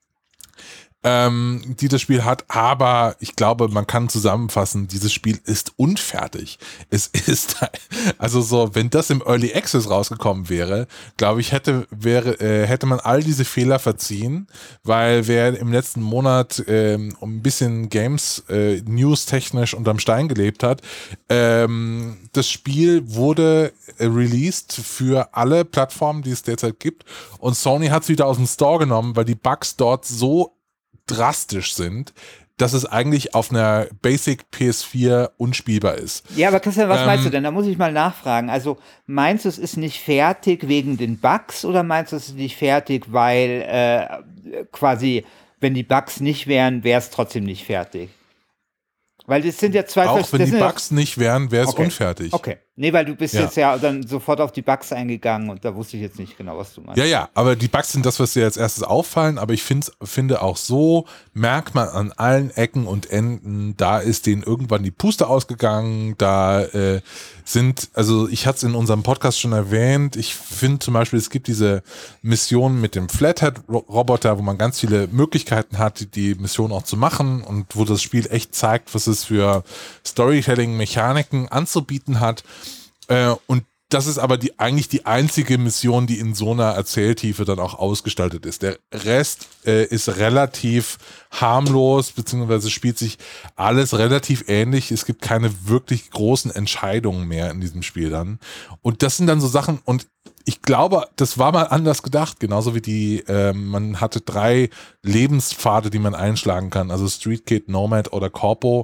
die das Spiel hat, aber ich glaube, man kann zusammenfassen, dieses Spiel ist unfertig. Es ist, also so, wenn das im Early Access rausgekommen wäre, glaube ich, hätte man all diese Fehler verziehen, weil wer im letzten Monat um ein bisschen Games News-technisch unterm Stein gelebt hat, das Spiel wurde released für alle Plattformen, die es derzeit gibt, und Sony hat es wieder aus dem Store genommen, weil die Bugs dort so drastisch sind, dass es eigentlich auf einer Basic PS4 unspielbar ist. Ja, aber Christian, was meinst du denn? Da muss ich mal nachfragen. Also meinst du, es ist nicht fertig wegen den Bugs oder meinst du, es ist nicht fertig, weil quasi, wenn die Bugs nicht wären, wäre es trotzdem nicht fertig? Weil das sind ja zwei Auch wenn die Bugs nicht wären, wäre es unfertig. Okay, Nee, weil du bist Ja. jetzt ja dann sofort auf die Bugs eingegangen und da wusste ich jetzt nicht genau, was du meinst. Ja, aber die Bugs sind das, was dir als erstes auffallen, aber ich finde auch so, merkt man an allen Ecken und Enden, da ist denen irgendwann die Puste ausgegangen, da also ich hatte es in unserem Podcast schon erwähnt, ich finde zum Beispiel, es gibt diese Mission mit dem Flathead-Roboter, wo man ganz viele Möglichkeiten hat, die Mission auch zu machen und wo das Spiel echt zeigt, was es für Storytelling-Mechaniken anzubieten hat. Und das ist aber eigentlich die einzige Mission, die in so einer Erzähltiefe dann auch ausgestaltet ist. Der Rest ist relativ harmlos, beziehungsweise spielt sich alles relativ ähnlich. Es gibt keine wirklich großen Entscheidungen mehr in diesem Spiel dann. Und das sind dann so Sachen, und ich glaube, das war mal anders gedacht, genauso wie man hatte 3 Lebenspfade, die man einschlagen kann, also Street Kid, Nomad oder Corpo.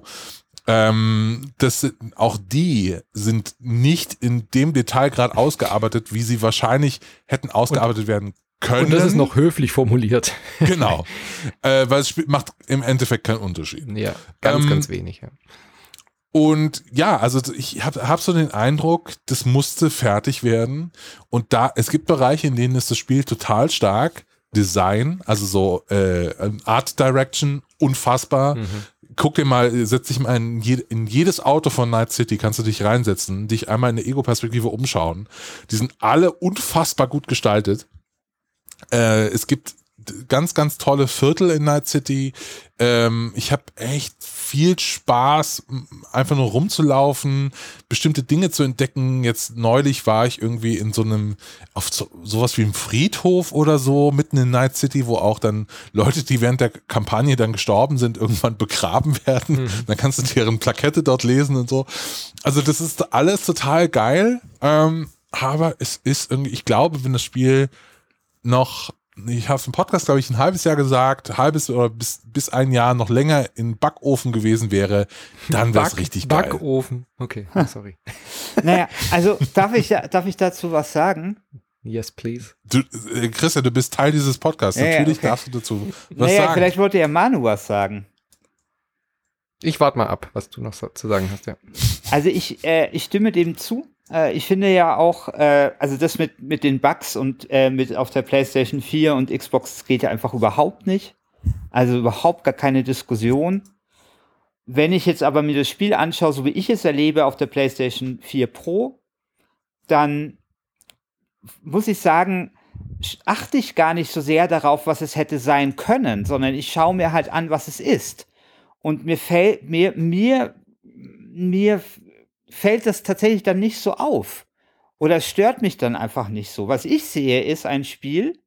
Auch die sind nicht in dem Detailgrad ausgearbeitet, wie sie wahrscheinlich hätten ausgearbeitet werden können. Und das ist noch höflich formuliert. Genau. Weil es macht im Endeffekt keinen Unterschied. Ja, ganz wenig. Ja. Und ja, also ich hab so den Eindruck, das musste fertig werden. Und es gibt Bereiche, in denen ist das Spiel total stark. Design, also so Art Direction, unfassbar. Guck dir mal, setz dich mal in jedes Auto von Night City, kannst du dich reinsetzen, dich einmal in der Ego-Perspektive umschauen. Die sind alle unfassbar gut gestaltet. Es gibt ganz, ganz tolle Viertel in Night City. Ich habe echt viel Spaß, einfach nur rumzulaufen, bestimmte Dinge zu entdecken. Jetzt neulich war ich irgendwie in sowas wie einem Friedhof oder so, mitten in Night City, wo auch dann Leute, die während der Kampagne dann gestorben sind, irgendwann begraben werden. Dann kannst du deren Plakette dort lesen und so. Also das ist alles total geil. Aber es ist irgendwie, ich glaube, wenn das Spiel noch, ich habe es im Podcast, glaube ich, ein halbes Jahr gesagt, halbes oder bis ein Jahr noch länger in Backofen gewesen wäre, dann wäre es richtig geil. Backofen, okay, sorry. Naja, also darf ich dazu was sagen? Yes, please. Christian, du bist Teil dieses Podcasts, natürlich okay. Darfst du dazu was sagen. Vielleicht wollte ja Manu was sagen. Ich warte mal ab, was du noch zu sagen hast, ja. Also ich stimme dem zu. Ich finde ja auch, also das mit den Bugs und mit auf der PlayStation 4 und Xbox, das geht ja einfach überhaupt nicht. Also überhaupt gar keine Diskussion. Wenn ich jetzt aber mir das Spiel anschaue, so wie ich es erlebe auf der PlayStation 4 Pro, dann muss ich sagen, achte ich gar nicht so sehr darauf, was es hätte sein können, sondern ich schaue mir halt an, was es ist. Und mir fällt das tatsächlich dann nicht so auf. Oder es stört mich dann einfach nicht so. Was ich sehe, ist ein Spiel,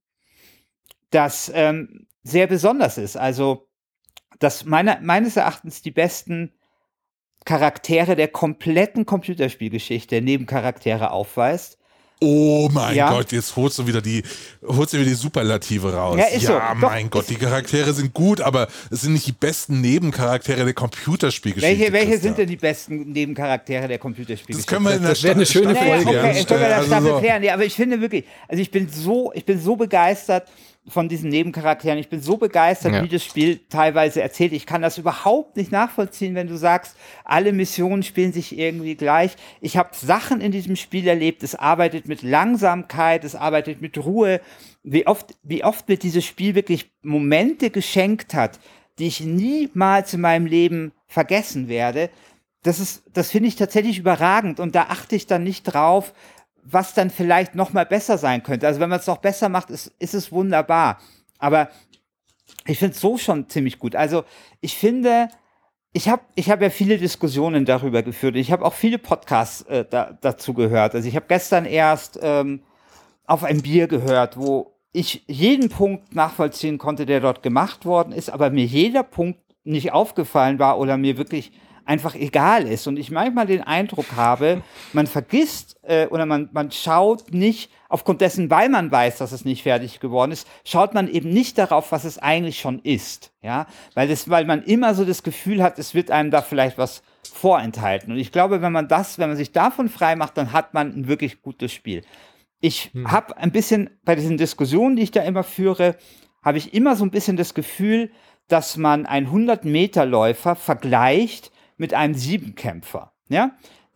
das sehr besonders ist. Also, das meines Erachtens die besten Charaktere der kompletten Computerspielgeschichte, Nebencharaktere aufweist. Oh mein Gott, jetzt holst du wieder die Superlative raus. Ja, ist ja so. Mein Gott, die Charaktere sind gut, aber es sind nicht die besten Nebencharaktere der Computerspielgeschichte. Welche sind denn die besten Nebencharaktere der Computerspielgeschichte? Das können wir in der wäre eine schöne Folge. Okay, können wir das Staffel klären. Ja, aber ich finde wirklich, also ich bin so begeistert von diesen Nebencharakteren. Ich bin so begeistert, wie das Spiel teilweise erzählt. Ich kann das überhaupt nicht nachvollziehen, wenn du sagst, alle Missionen spielen sich irgendwie gleich. Ich habe Sachen in diesem Spiel erlebt. Es arbeitet mit Langsamkeit, es arbeitet mit Ruhe. Wie oft mir dieses Spiel wirklich Momente geschenkt hat, die ich niemals in meinem Leben vergessen werde. Das finde ich tatsächlich überragend. Und da achte ich dann nicht drauf, was dann vielleicht noch mal besser sein könnte. Also wenn man es noch besser macht, ist es wunderbar. Aber ich finde es so schon ziemlich gut. Also ich finde, ich hab ja viele Diskussionen darüber geführt. Ich habe auch viele Podcasts dazu gehört. Also ich habe gestern erst auf ein Bier gehört, wo ich jeden Punkt nachvollziehen konnte, der dort gemacht worden ist, aber mir jeder Punkt nicht aufgefallen war oder mir wirklich einfach egal ist. Und ich manchmal den Eindruck habe, man vergisst oder man schaut nicht, aufgrund dessen, weil man weiß, dass es nicht fertig geworden ist, schaut man eben nicht darauf, was es eigentlich schon ist. Ja? Weil man immer so das Gefühl hat, es wird einem da vielleicht was vorenthalten. Und ich glaube, wenn man sich davon frei macht, dann hat man ein wirklich gutes Spiel. Ich habe ein bisschen, bei diesen Diskussionen, die ich da immer führe, habe ich immer so ein bisschen das Gefühl, dass man einen 100-Meter-Läufer vergleicht mit einem Siebenkämpfer. Ja?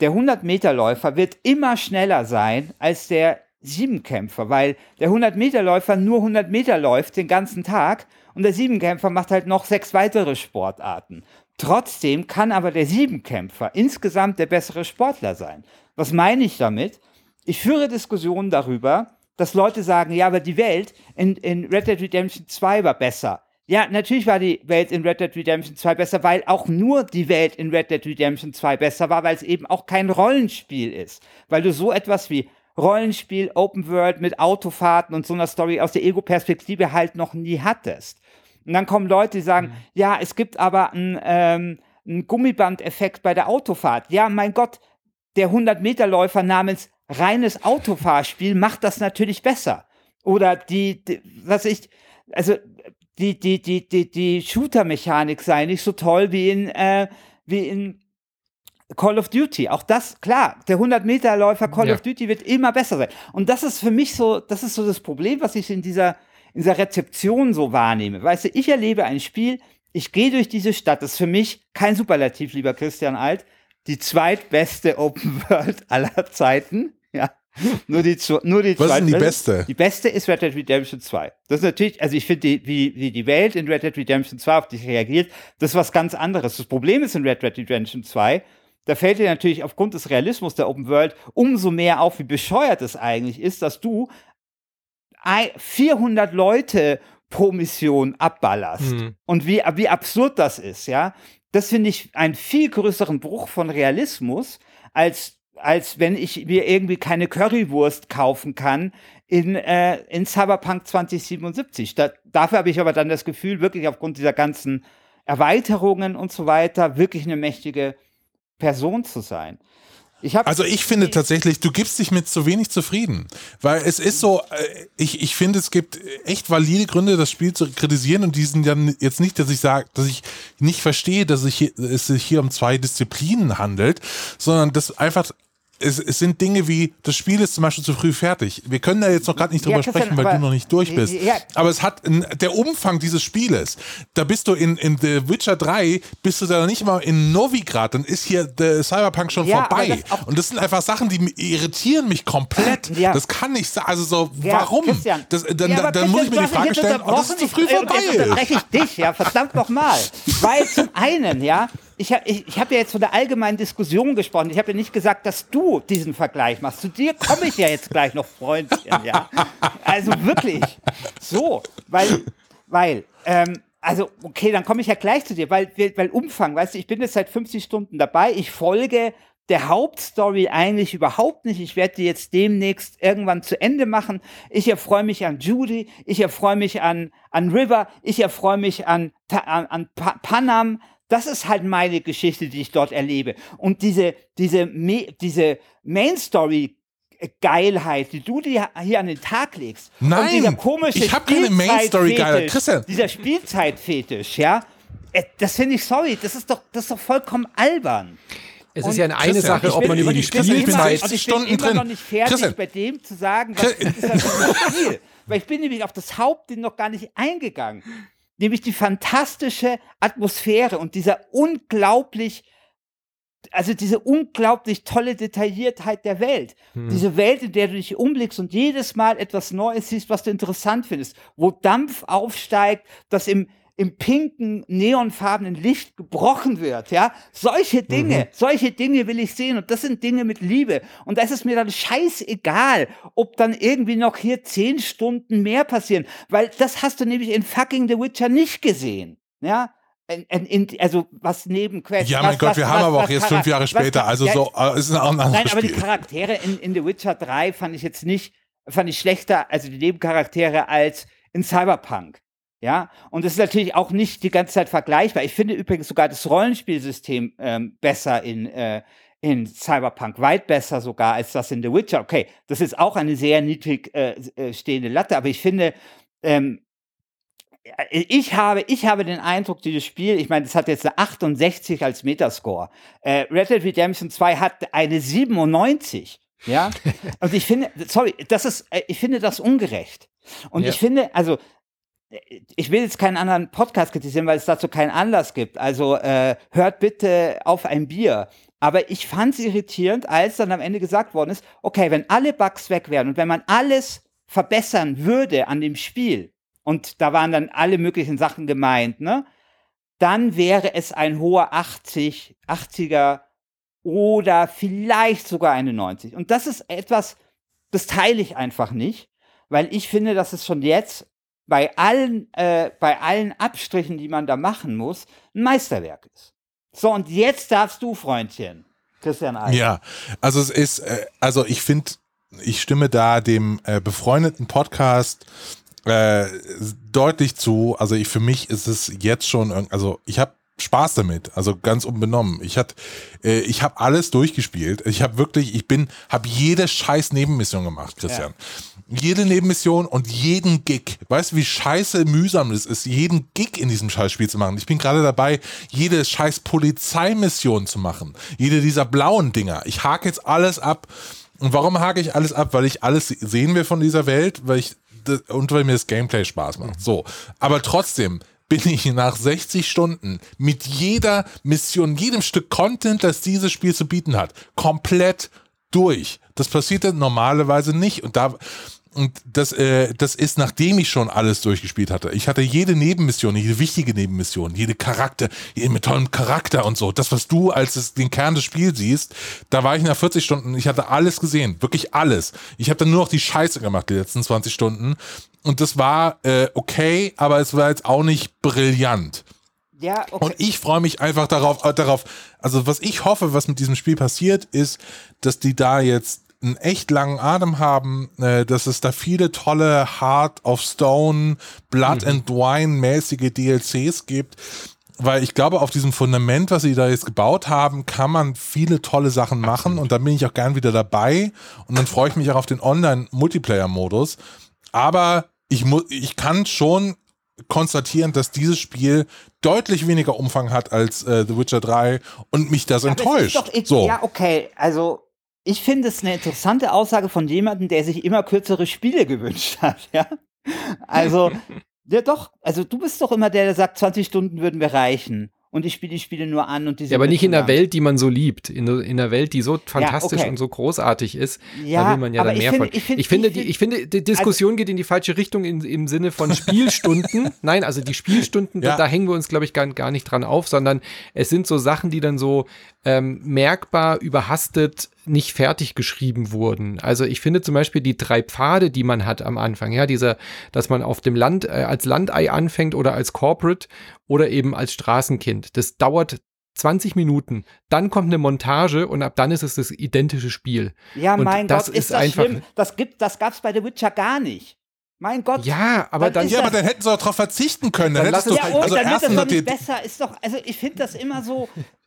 der 100-Meter-Läufer wird immer schneller sein als der 7-Kämpfer, weil der 100-Meter-Läufer nur 100 Meter läuft den ganzen Tag und der 7-Kämpfer macht halt noch 6 weitere Sportarten. Trotzdem kann aber der 7-Kämpfer insgesamt der bessere Sportler sein. Was meine ich damit? Ich führe Diskussionen darüber, dass Leute sagen, ja, aber die Welt in Red Dead Redemption 2 war besser. Ja, natürlich war die Welt in Red Dead Redemption 2 besser, weil auch nur die Welt in Red Dead Redemption 2 besser war, weil es eben auch kein Rollenspiel ist. Weil du so etwas wie Rollenspiel, Open World mit Autofahrten und so einer Story aus der Ego-Perspektive halt noch nie hattest. Und dann kommen Leute, die sagen, ja, es gibt aber einen Gummiband-Effekt bei der Autofahrt. Ja, mein Gott, der 100-Meter-Läufer namens reines Autofahrspiel macht das natürlich besser. Oder die Shooter-Mechanik sei nicht so toll wie in Call of Duty. Auch das, klar, der 100-Meter-Läufer Call of Duty wird immer besser sein. Und das ist für mich so, das ist so das Problem, was ich in dieser Rezeption so wahrnehme. Weißt du, ich erlebe ein Spiel, ich gehe durch diese Stadt, das ist für mich kein Superlativ, lieber Christian Alt, die zweitbeste Open World aller Zeiten, ja. Nur die Was ist denn die beste? Die beste ist Red Dead Redemption 2. Das ist natürlich, also ich finde, wie die Welt in Red Dead Redemption 2 auf dich reagiert, das ist was ganz anderes. Das Problem ist in Red Dead Redemption 2, da fällt dir natürlich aufgrund des Realismus der Open World umso mehr auf, wie bescheuert es eigentlich ist, dass du 400 Leute pro Mission abballerst. Und wie absurd das ist, ja. Das finde ich einen viel größeren Bruch von Realismus, als wenn ich mir irgendwie keine Currywurst kaufen kann in Cyberpunk 2077. Dafür habe ich aber dann das Gefühl, wirklich aufgrund dieser ganzen Erweiterungen und so weiter, wirklich eine mächtige Person zu sein. Ich finde tatsächlich, du gibst dich mit zu wenig zufrieden, weil es ist so, ich finde, es gibt echt valide Gründe, das Spiel zu kritisieren, und die sind dann jetzt nicht, dass ich sage, dass ich nicht verstehe, dass es sich hier um 2 Disziplinen handelt, sondern dass einfach es sind Dinge wie, das Spiel ist zum Beispiel zu früh fertig. Wir können da jetzt noch gerade nicht drüber sprechen, weil du noch nicht durch bist. Ja. Aber es hat der Umfang dieses Spieles, da bist du in The Witcher 3, bist du da nicht mal in Novigrad, dann ist hier der Cyberpunk schon vorbei. Und das sind einfach Sachen, die irritieren mich komplett. Ja. Das kann nicht sein. Also so, warum? Dann muss ich mir die Frage stellen, das ist zu früh vorbei. Jetzt unterbreche ich dich, ja, verdammt nochmal. Weil zum einen, ja, ich hab ja jetzt von der allgemeinen Diskussion gesprochen. Ich habe ja nicht gesagt, dass du diesen Vergleich machst. Zu dir komme ich ja jetzt gleich noch, Freundchen, ja. Also wirklich. So, also okay, dann komme ich ja gleich zu dir, weil Umfang, weißt du, ich bin jetzt seit 50 Stunden dabei, ich folge der Hauptstory eigentlich überhaupt nicht. Ich werde die jetzt demnächst irgendwann zu Ende machen. Ich erfreue mich an Judy, ich erfreue mich an River, ich erfreue mich an Panam. Das ist halt meine Geschichte, die ich dort erlebe. Und diese Main-Story-Geilheit, die du dir hier an den Tag legst. Nein, und dieser komische ich habe keine Main-Story-Geilheit, Christian. Dieser Spielzeitfetisch, ja, das finde ich, sorry, das ist doch vollkommen albern. Es ist ja eine Sache, ob man über die Spielzeit... Ich bin immer noch nicht fertig bei dem zu sagen, was ist das für ein Spiel. Weil ich bin nämlich auf das Hauptding noch gar nicht eingegangen. Nämlich die fantastische Atmosphäre und diese unglaublich tolle Detailliertheit der Welt. Diese Welt, in der du dich umblickst und jedes Mal etwas Neues siehst, was du interessant findest, wo Dampf aufsteigt, das im pinken, neonfarbenen Licht gebrochen wird, ja. Solche Dinge will ich sehen, und das sind Dinge mit Liebe. Und da ist es mir dann scheißegal, ob dann irgendwie noch hier 10 Stunden mehr passieren, weil das hast du nämlich in fucking The Witcher nicht gesehen, ja. Also was neben Quests. Ja, mein Gott, wir haben aber auch jetzt 5 Jahre später, also so, ist auch ein anderes Spiel. Nein, aber die Charaktere in The Witcher 3 fand ich schlechter, also die Nebencharaktere, als in Cyberpunk. Ja, und das ist natürlich auch nicht die ganze Zeit vergleichbar. Ich finde übrigens sogar das Rollenspielsystem besser in Cyberpunk, weit besser sogar als das in The Witcher. Okay, das ist auch eine sehr niedrig stehende Latte, aber ich finde, ich habe den Eindruck, dieses Spiel, ich meine, das hat jetzt eine 68 als Metascore. Red Dead Redemption 2 hat eine 97. Ja, und ich finde, ich finde das ungerecht. Und ich finde, also, ich will jetzt keinen anderen Podcast kritisieren, weil es dazu keinen Anlass gibt. Also hört bitte auf ein Bier. Aber ich fand es irritierend, als dann am Ende gesagt worden ist, okay, wenn alle Bugs weg wären und wenn man alles verbessern würde an dem Spiel, und da waren dann alle möglichen Sachen gemeint, ne, dann wäre es ein hoher 80er oder vielleicht sogar eine 90. Und das ist etwas, das teile ich einfach nicht, weil ich finde, dass es schon jetzt bei allen Abstrichen, die man da machen muss, ein Meisterwerk ist. So, und jetzt darfst du, Freundchen, Christian Eicher. Ja, also es ist, also ich finde, ich stimme da dem befreundeten Podcast deutlich zu. Also für mich ist es jetzt schon, also ich habe Spaß damit, also ganz unbenommen. Ich habe alles durchgespielt. Ich habe jede scheiß Nebenmission gemacht, Christian. Ja. Jede Nebenmission und jeden Gig. Weißt du, wie scheiße mühsam es ist, jeden Gig in diesem Scheißspiel zu machen? Ich bin gerade dabei, jede scheiß Polizeimission zu machen. Jede dieser blauen Dinger. Ich hake jetzt alles ab. Und warum hake ich alles ab? Weil ich alles sehen will von dieser Welt, weil mir das Gameplay Spaß macht. So. Aber trotzdem bin ich nach 60 Stunden mit jeder Mission, jedem Stück Content, das dieses Spiel zu bieten hat, komplett durch. Das passiert dann normalerweise nicht. Und das ist, nachdem ich schon alles durchgespielt hatte. Ich hatte jede Nebenmission, jede wichtige Nebenmission, jede mit tollem Charakter und so. Das, was du als den Kern des Spiels siehst, da war ich nach 40 Stunden, ich hatte alles gesehen, wirklich alles. Ich habe dann nur noch die Scheiße gemacht, die letzten 20 Stunden. Und das war okay, aber es war jetzt auch nicht brillant. Ja, okay. Und ich freue mich einfach darauf, also was ich hoffe, was mit diesem Spiel passiert, ist, dass die da jetzt einen echt langen Atem haben, dass es da viele tolle Heart of Stone, Blood and Wine mäßige DLCs gibt, weil ich glaube, auf diesem Fundament, was sie da jetzt gebaut haben, kann man viele tolle Sachen machen und da bin ich auch gern wieder dabei und dann freue ich mich auch auf den Online-Multiplayer-Modus, aber ich kann schon konstatieren, dass dieses Spiel deutlich weniger Umfang hat als The Witcher 3 und mich das enttäuscht. So. Ja, okay, also ich finde es eine interessante Aussage von jemandem, der sich immer kürzere Spiele gewünscht hat, ja. Also, ja doch, also du bist doch immer der, der sagt, 20 Stunden würden mir reichen. Und ich spiele die Spiele nur an und die sind. Ja, aber nicht in der Welt, die man so liebt. In der Welt, die so fantastisch und so großartig ist, da will man ja dann mehr von. Ich finde, die Diskussion geht in die falsche Richtung im Sinne von Spielstunden. Nein, also die Spielstunden, da hängen wir uns, glaube ich, gar nicht dran auf, sondern es sind so Sachen, die dann so merkbar überhastet nicht fertig geschrieben wurden. Also ich finde zum Beispiel die 3 Pfade, die man hat am Anfang, ja, dass man auf dem Land als Landei anfängt oder als Corporate oder eben als Straßenkind. Das dauert 20 Minuten, dann kommt eine Montage und ab dann ist es das identische Spiel. Ja, und mein das Gott, ist das einfach schlimm? Das gab's bei The Witcher gar nicht. Mein Gott. Ja, aber dann hätten sie doch darauf verzichten können. Dann hättest du damit das doch nicht besser ist doch, also ich finde das immer so.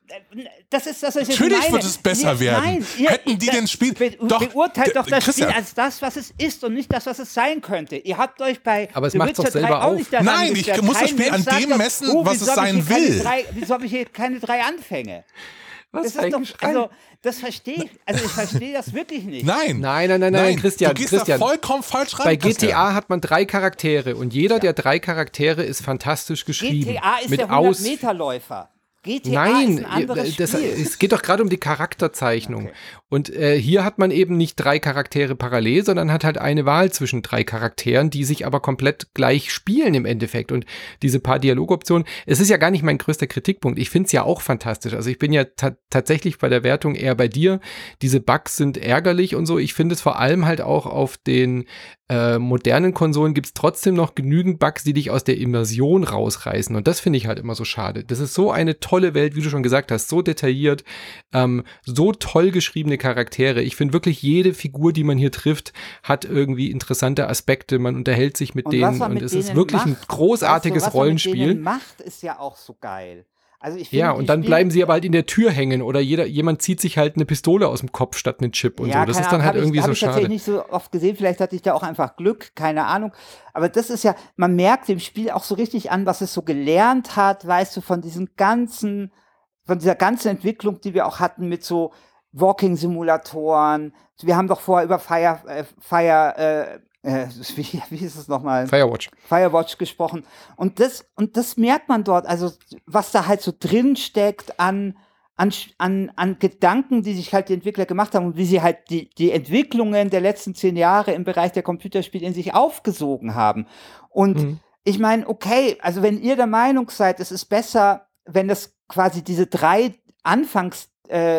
Das ist das, was ich meine. Natürlich wird es besser werden. Hätten die den Spiel beurteilt doch das Christian. Spiel als das, was es ist und nicht das, was es sein könnte. Ihr habt euch bei aber es macht doch selber auch nicht daran Nein, ich muss das Spiel an dem messen, was es sein will. Wieso habe ich hier keine 3 Anfänge? Was das ist doch, also das verstehe ich. Also ich verstehe das wirklich nicht. Nein, Christian. Du gehst da vollkommen falsch rein. Bei GTA hat man 3 Charaktere und jeder der 3 Charaktere ist fantastisch geschrieben. GTA ist der 100-Meter-Läufer. Nein, ist ein anderes Spiel. Es geht doch gerade um die Charakterzeichnung. Okay. Und hier hat man eben nicht 3 Charaktere parallel, sondern hat halt eine Wahl zwischen 3 Charakteren, die sich aber komplett gleich spielen im Endeffekt. Und diese paar Dialogoptionen, es ist ja gar nicht mein größter Kritikpunkt. Ich finde es ja auch fantastisch. Also ich bin ja tatsächlich bei der Wertung eher bei dir. Diese Bugs sind ärgerlich und so. Ich finde es vor allem halt auch auf den modernen Konsolen gibt es trotzdem noch genügend Bugs, die dich aus der Immersion rausreißen. Und das finde ich halt immer so schade. Das ist so eine tolle Welt, wie du schon gesagt hast, so detailliert, so toll geschriebene Charaktere. Ich finde wirklich, jede Figur, die man hier trifft, hat irgendwie interessante Aspekte. Man unterhält sich mit denen und es ist wirklich ein großartiges Rollenspiel. Was man mit denen macht, ist ja auch so geil. Also ich finde, und dann bleiben sie aber halt in der Tür hängen oder jemand zieht sich halt eine Pistole aus dem Kopf statt einen Chip und so. Das ist dann halt irgendwie so schade. Ich tatsächlich nicht so oft gesehen, vielleicht hatte ich da auch einfach Glück, keine Ahnung. Aber das ist ja, man merkt dem Spiel auch so richtig an, was es so gelernt hat, weißt du, von dieser ganzen Entwicklung, die wir auch hatten mit so Walking-Simulatoren. Wir haben doch vorher über wie hieß es nochmal? Firewatch gesprochen. Und das merkt man dort, also was da halt so drin steckt an an Gedanken, die sich halt die Entwickler gemacht haben und wie sie halt die Entwicklungen der letzten 10 Jahre im Bereich der Computerspiele in sich aufgesogen haben. Und ich meine, okay, also wenn ihr der Meinung seid, es ist besser, wenn das quasi diese 3 Anfangs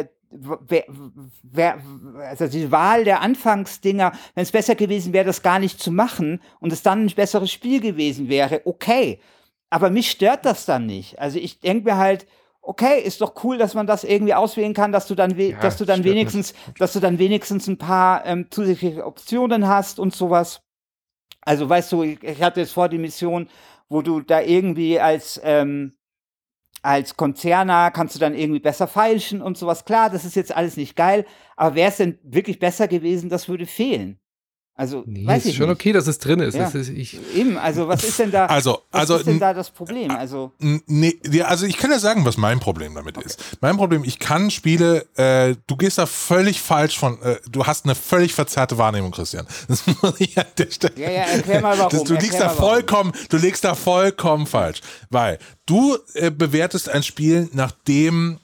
also die Wahl der Anfangsdinger, wenn es besser gewesen wäre, das gar nicht zu machen und es dann ein besseres Spiel gewesen wäre, okay. Aber mich stört das dann nicht. Also ich denke mir halt, okay, ist doch cool, dass man das irgendwie auswählen kann, dass du dann wenigstens ein paar zusätzliche Optionen hast und sowas. Also weißt du, ich hatte jetzt vor die Mission, wo du da irgendwie als Konzerner kannst du dann irgendwie besser feilschen und sowas. Klar, das ist jetzt alles nicht geil, aber wäre es denn wirklich besser gewesen, das würde fehlen. Also, weiß ich ist schon nicht. okay, dass es drin ist. Ja. Eben, also was ist denn da, was ist denn da das Problem? Also ich kann ja sagen, was mein Problem damit ist. Mein Problem, ich kann Spiele, du gehst da völlig falsch du hast eine völlig verzerrte Wahrnehmung, Christian. Das muss ich an der Stelle. Ja, erklär mal warum. Du liegst da vollkommen falsch. Weil du bewertest ein Spiel nach dem,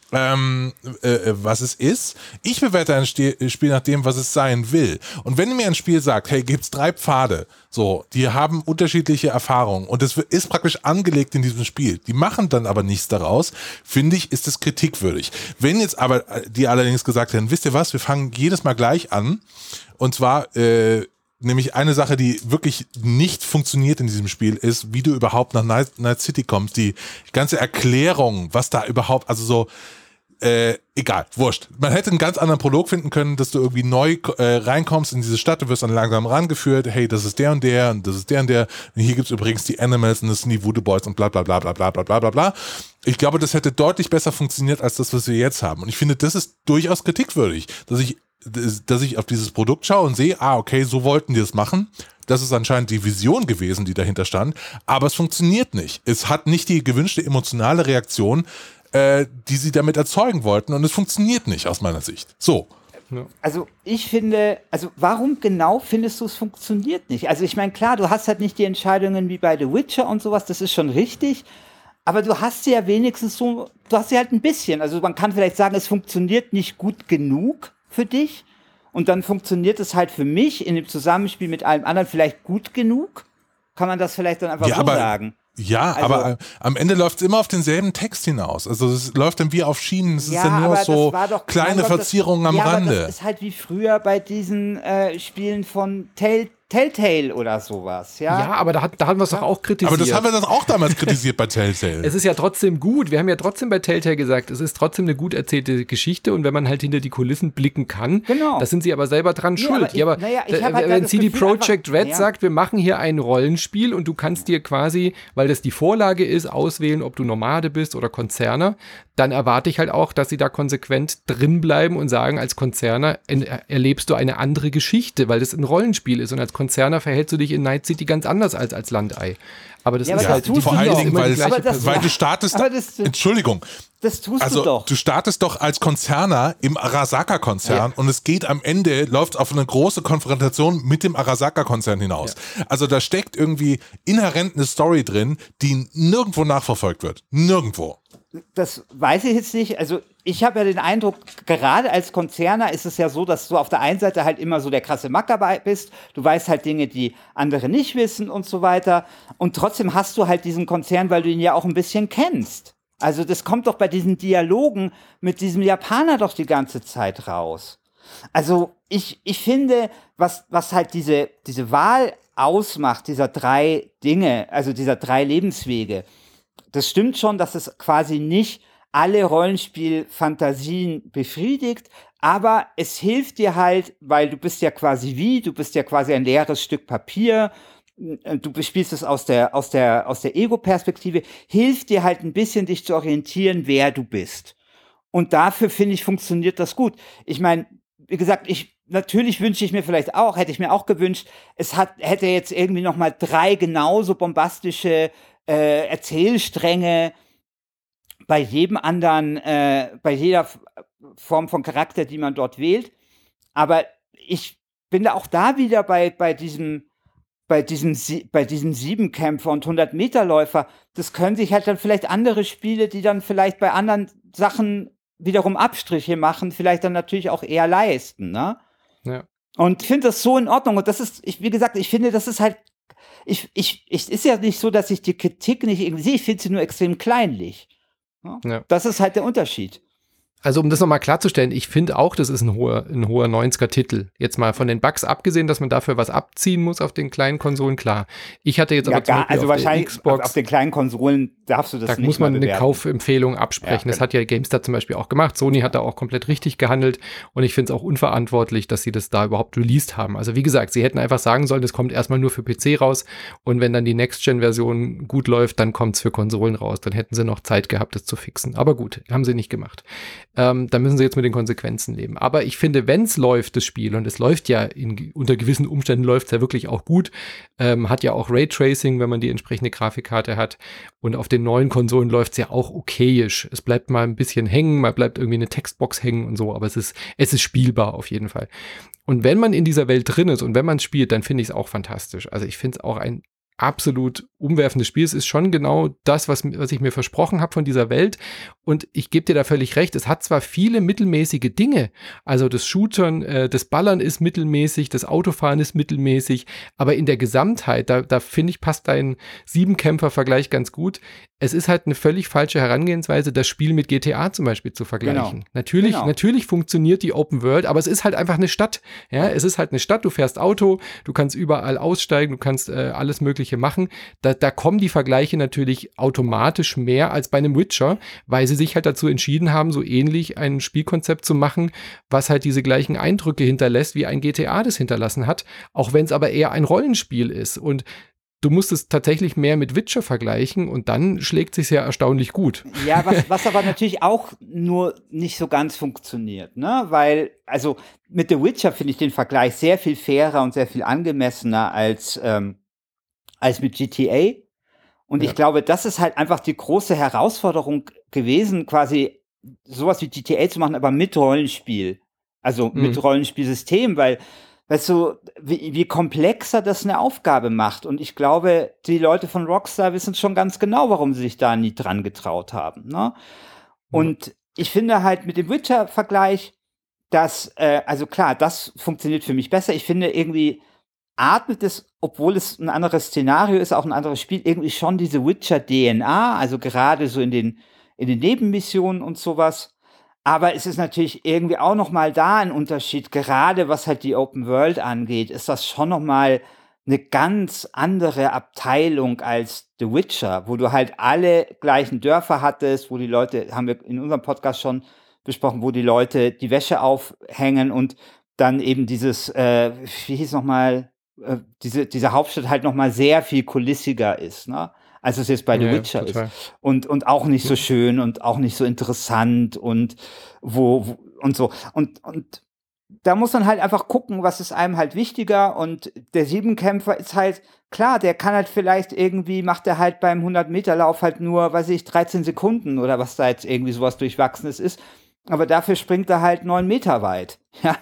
was es ist. Ich bewerte ein Spiel nach dem, was es sein will. Und wenn mir ein Spiel sagt, hey, gibt's 3 Pfade, so, die haben unterschiedliche Erfahrungen und es ist praktisch angelegt in diesem Spiel. Die machen dann aber nichts daraus, finde ich, ist es kritikwürdig. Wenn jetzt aber die allerdings gesagt hätten, wisst ihr was, wir fangen jedes Mal gleich an und zwar, nämlich eine Sache, die wirklich nicht funktioniert in diesem Spiel, ist, wie du überhaupt nach Night City kommst. Die ganze Erklärung, was da überhaupt, also so, egal, wurscht. Man hätte einen ganz anderen Prolog finden können, dass du irgendwie neu reinkommst in diese Stadt, du wirst dann langsam rangeführt, hey, das ist der und der und das ist der und der. Und hier gibt's übrigens die Animals und das sind die Voodoo Boys und bla bla bla bla bla bla bla bla bla. Ich glaube, das hätte deutlich besser funktioniert als das, was wir jetzt haben. Und ich finde, das ist durchaus kritikwürdig, dass ich auf dieses Produkt schaue und sehe, okay, so wollten die es machen. Das ist anscheinend die Vision gewesen, die dahinter stand. Aber es funktioniert nicht. Es hat nicht die gewünschte emotionale Reaktion, die sie damit erzeugen wollten. Und es funktioniert nicht aus meiner Sicht. So. Also ich finde, warum genau findest du, es funktioniert nicht? Also ich meine, klar, du hast halt nicht die Entscheidungen wie bei The Witcher und sowas, das ist schon richtig. Aber du hast sie ja wenigstens so, du hast sie halt ein bisschen. Also man kann vielleicht sagen, es funktioniert nicht gut genug für dich. Und dann funktioniert es halt für mich in dem Zusammenspiel mit allem anderen vielleicht gut genug. Kann man das vielleicht dann einfach so sagen? Ja, also, aber am Ende läuft es immer auf denselben Text hinaus. Also es läuft dann wie auf Schienen. Es ist ja nur so kleine Verzierungen am Rande. Aber das ist halt wie früher bei diesen Spielen von Telltale oder sowas, ja? Ja, aber da haben wir es doch auch kritisiert. Aber das haben wir dann auch damals kritisiert bei Telltale. Es ist ja trotzdem gut. Wir haben ja trotzdem bei Telltale gesagt, es ist trotzdem eine gut erzählte Geschichte und wenn man halt hinter die Kulissen blicken kann, da sind sie aber selber dran schuld. Wenn CD Projekt Red sagt, wir machen hier ein Rollenspiel und du kannst dir quasi, weil das die Vorlage ist, auswählen, ob du Nomade bist oder Konzerner, dann erwarte ich halt auch, dass sie da konsequent drin bleiben und sagen, als Konzerner erlebst du eine andere Geschichte, weil das ein Rollenspiel ist und als Konzerner verhältst du dich in Night City ganz anders als Landei. Aber das ist halt vor allen Dingen, weil du startest, Entschuldigung. Das tust du doch. Du startest doch als Konzerner im Arasaka-Konzern und es geht am Ende, läuft auf eine große Konfrontation mit dem Arasaka-Konzern hinaus. Ja. Also da steckt irgendwie inhärent eine Story drin, die nirgendwo nachverfolgt wird. Nirgendwo. Das weiß ich jetzt nicht. Also ich habe ja den Eindruck, gerade als Konzerner ist es ja so, dass du auf der einen Seite halt immer so der krasse Macker bist. Du weißt halt Dinge, die andere nicht wissen und so weiter. Und trotzdem hast du halt diesen Konzern, weil du ihn ja auch ein bisschen kennst. Also das kommt doch bei diesen Dialogen mit diesem Japaner doch die ganze Zeit raus. Also ich finde, was halt diese Wahl ausmacht, dieser 3 Dinge, also dieser 3 Lebenswege, das stimmt schon, dass es quasi nicht alle Rollenspielfantasien befriedigt, aber es hilft dir halt, weil du bist ja quasi ein leeres Stück Papier, du bespielst es aus der Ego-Perspektive, hilft dir halt ein bisschen, dich zu orientieren, wer du bist. Und dafür, finde ich, funktioniert das gut. Ich meine, wie gesagt, natürlich wünsche ich mir vielleicht auch, hätte ich mir auch gewünscht, hätte jetzt irgendwie noch mal 3 genauso bombastische Erzählstränge bei jedem anderen, bei jeder Form von Charakter, die man dort wählt. Aber ich bin da auch wieder bei diesem 7-Kämpfer und 100-Meter-Läufer. Das können sich halt dann vielleicht andere Spiele, die dann vielleicht bei anderen Sachen wiederum Abstriche machen, vielleicht dann natürlich auch eher leisten, ne? Ja. Und ich finde das so in Ordnung. Und das ist, wie gesagt, ich finde, das ist halt, ist ja nicht so, dass ich die Kritik nicht irgendwie sehe, ich finde sie nur extrem kleinlich. Ne? Ja. Das ist halt der Unterschied. Also um das nochmal klarzustellen, ich finde auch, das ist ein hoher 90er-Titel. Jetzt mal von den Bugs abgesehen, dass man dafür was abziehen muss auf den kleinen Konsolen, klar. Ich hatte jetzt aber zum Beispiel also auf wahrscheinlich der Xbox, auf den kleinen Konsolen darfst du das da nicht muss man mal eine bewerten. Kaufempfehlung absprechen. Das hat ja GameStar zum Beispiel auch gemacht. Sony hat da auch komplett richtig gehandelt und ich finde es auch unverantwortlich, dass sie das da überhaupt released haben. Also wie gesagt, sie hätten einfach sagen sollen, das kommt erstmal nur für PC raus und wenn dann die Next-Gen-Version gut läuft, dann kommt es für Konsolen raus. Dann hätten sie noch Zeit gehabt, das zu fixen. Aber gut, haben sie nicht gemacht. Da müssen sie jetzt mit den Konsequenzen leben. Aber ich finde, wenn es läuft, das Spiel, und es läuft ja unter gewissen Umständen läuft es ja wirklich auch gut, hat ja auch Raytracing, wenn man die entsprechende Grafikkarte hat. Und auf den neuen Konsolen läuft es ja auch okayisch. Es bleibt mal ein bisschen hängen, mal bleibt irgendwie eine Textbox hängen und so, aber es ist spielbar auf jeden Fall. Und wenn man in dieser Welt drin ist und wenn man es spielt, dann finde ich es auch fantastisch. Also ich finde es auch ein absolut umwerfendes Spiel. Es ist schon genau das, was ich mir versprochen habe von dieser Welt. Und ich gebe dir da völlig recht. Es hat zwar viele mittelmäßige Dinge. Also das Shootern, das Ballern ist mittelmäßig, das Autofahren ist mittelmäßig. Aber in der Gesamtheit, da finde ich, passt dein Siebenkämpfer-Vergleich ganz gut. Es ist halt eine völlig falsche Herangehensweise, das Spiel mit GTA zum Beispiel zu vergleichen. Genau. Natürlich funktioniert die Open World, aber es ist halt einfach eine Stadt. Ja, es ist halt eine Stadt. Du fährst Auto, du kannst überall aussteigen, du kannst alles Mögliche machen. Da kommen die Vergleiche natürlich automatisch mehr als bei einem Witcher, weil sie sich halt dazu entschieden haben, so ähnlich ein Spielkonzept zu machen, was halt diese gleichen Eindrücke hinterlässt, wie ein GTA das hinterlassen hat, auch wenn es aber eher ein Rollenspiel ist. Und du musst es tatsächlich mehr mit Witcher vergleichen und dann schlägt sich ja erstaunlich gut. Ja, was aber natürlich auch nur nicht so ganz funktioniert, ne? Weil, also mit The Witcher finde ich den Vergleich sehr viel fairer und sehr viel angemessener als mit GTA. Und ich glaube, das ist halt einfach die große Herausforderung gewesen, quasi sowas wie GTA zu machen, aber mit Rollenspiel. Also mit Rollenspielsystem, weil, weißt du, wie komplexer das eine Aufgabe macht. Und ich glaube, die Leute von Rockstar wissen schon ganz genau, warum sie sich da nie dran getraut haben. Ne? Und ich finde halt mit dem Witcher-Vergleich, dass, also klar, das funktioniert für mich besser. Ich finde irgendwie atmet es, obwohl es ein anderes Szenario ist, auch ein anderes Spiel, irgendwie schon diese Witcher-DNA, also gerade so in den Nebenmissionen und sowas. Aber es ist natürlich irgendwie auch noch mal da ein Unterschied, gerade was halt die Open World angeht, ist das schon noch mal eine ganz andere Abteilung als The Witcher, wo du halt alle gleichen Dörfer hattest, wo die Leute, haben wir in unserem Podcast schon besprochen, wo die Leute die Wäsche aufhängen und dann eben dieses, wie hieß noch mal, diese Hauptstadt halt noch mal sehr viel kulissiger ist, ne? Als es jetzt bei The Witcher ist. Und auch nicht so schön und auch nicht so interessant und und so. Und da muss man halt einfach gucken, was ist einem halt wichtiger. Und der Siebenkämpfer ist halt, klar, der kann halt vielleicht irgendwie, macht er halt beim 100-Meter-Lauf halt nur, weiß ich, 13 Sekunden oder was da jetzt irgendwie sowas Durchwachsenes ist. Aber dafür springt er halt 9 Meter weit. Ja.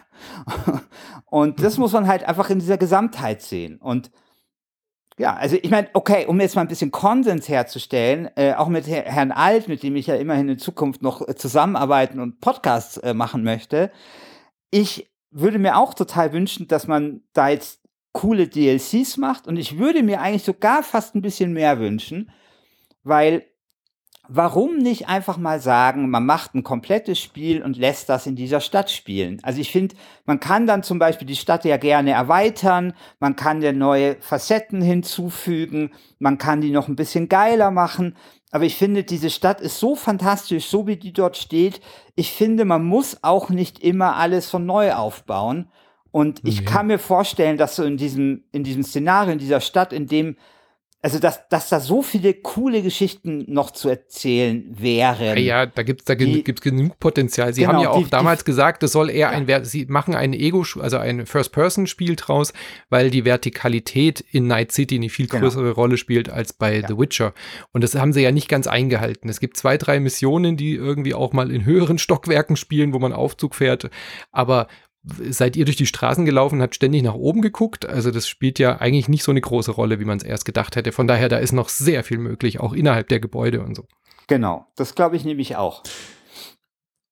Und das muss man halt einfach in dieser Gesamtheit sehen. Und ja, also ich meine, okay, um jetzt mal ein bisschen Konsens herzustellen, auch mit Herrn Alt, mit dem ich ja immerhin in Zukunft noch zusammenarbeiten und Podcasts machen möchte, ich würde mir auch total wünschen, dass man da jetzt coole DLCs macht und ich würde mir eigentlich sogar fast ein bisschen mehr wünschen, weil warum nicht einfach mal sagen, man macht ein komplettes Spiel und lässt das in dieser Stadt spielen? Also ich finde, man kann dann zum Beispiel die Stadt ja gerne erweitern, man kann dir neue Facetten hinzufügen, man kann die noch ein bisschen geiler machen, aber ich finde, diese Stadt ist so fantastisch, so wie die dort steht. Ich finde, man muss auch nicht immer alles von neu aufbauen. Und ich kann mir vorstellen, dass so in diesem Szenario, in dieser Stadt, in dem also, dass da so viele coole Geschichten noch zu erzählen wären. Ja, da gibt's genug Potenzial. Sie haben ja auch damals gesagt, es soll eher sie machen ein also ein First-Person-Spiel draus, weil die Vertikalität in Night City eine viel größere Rolle spielt als bei The Witcher. Und das haben sie ja nicht ganz eingehalten. Es gibt 2, 3 Missionen, die irgendwie auch mal in höheren Stockwerken spielen, wo man Aufzug fährt. Aber seid ihr durch die Straßen gelaufen, habt ständig nach oben geguckt? Also das spielt ja eigentlich nicht so eine große Rolle, wie man es erst gedacht hätte. Von daher, da ist noch sehr viel möglich, auch innerhalb der Gebäude und so. Genau, das glaube ich nämlich auch.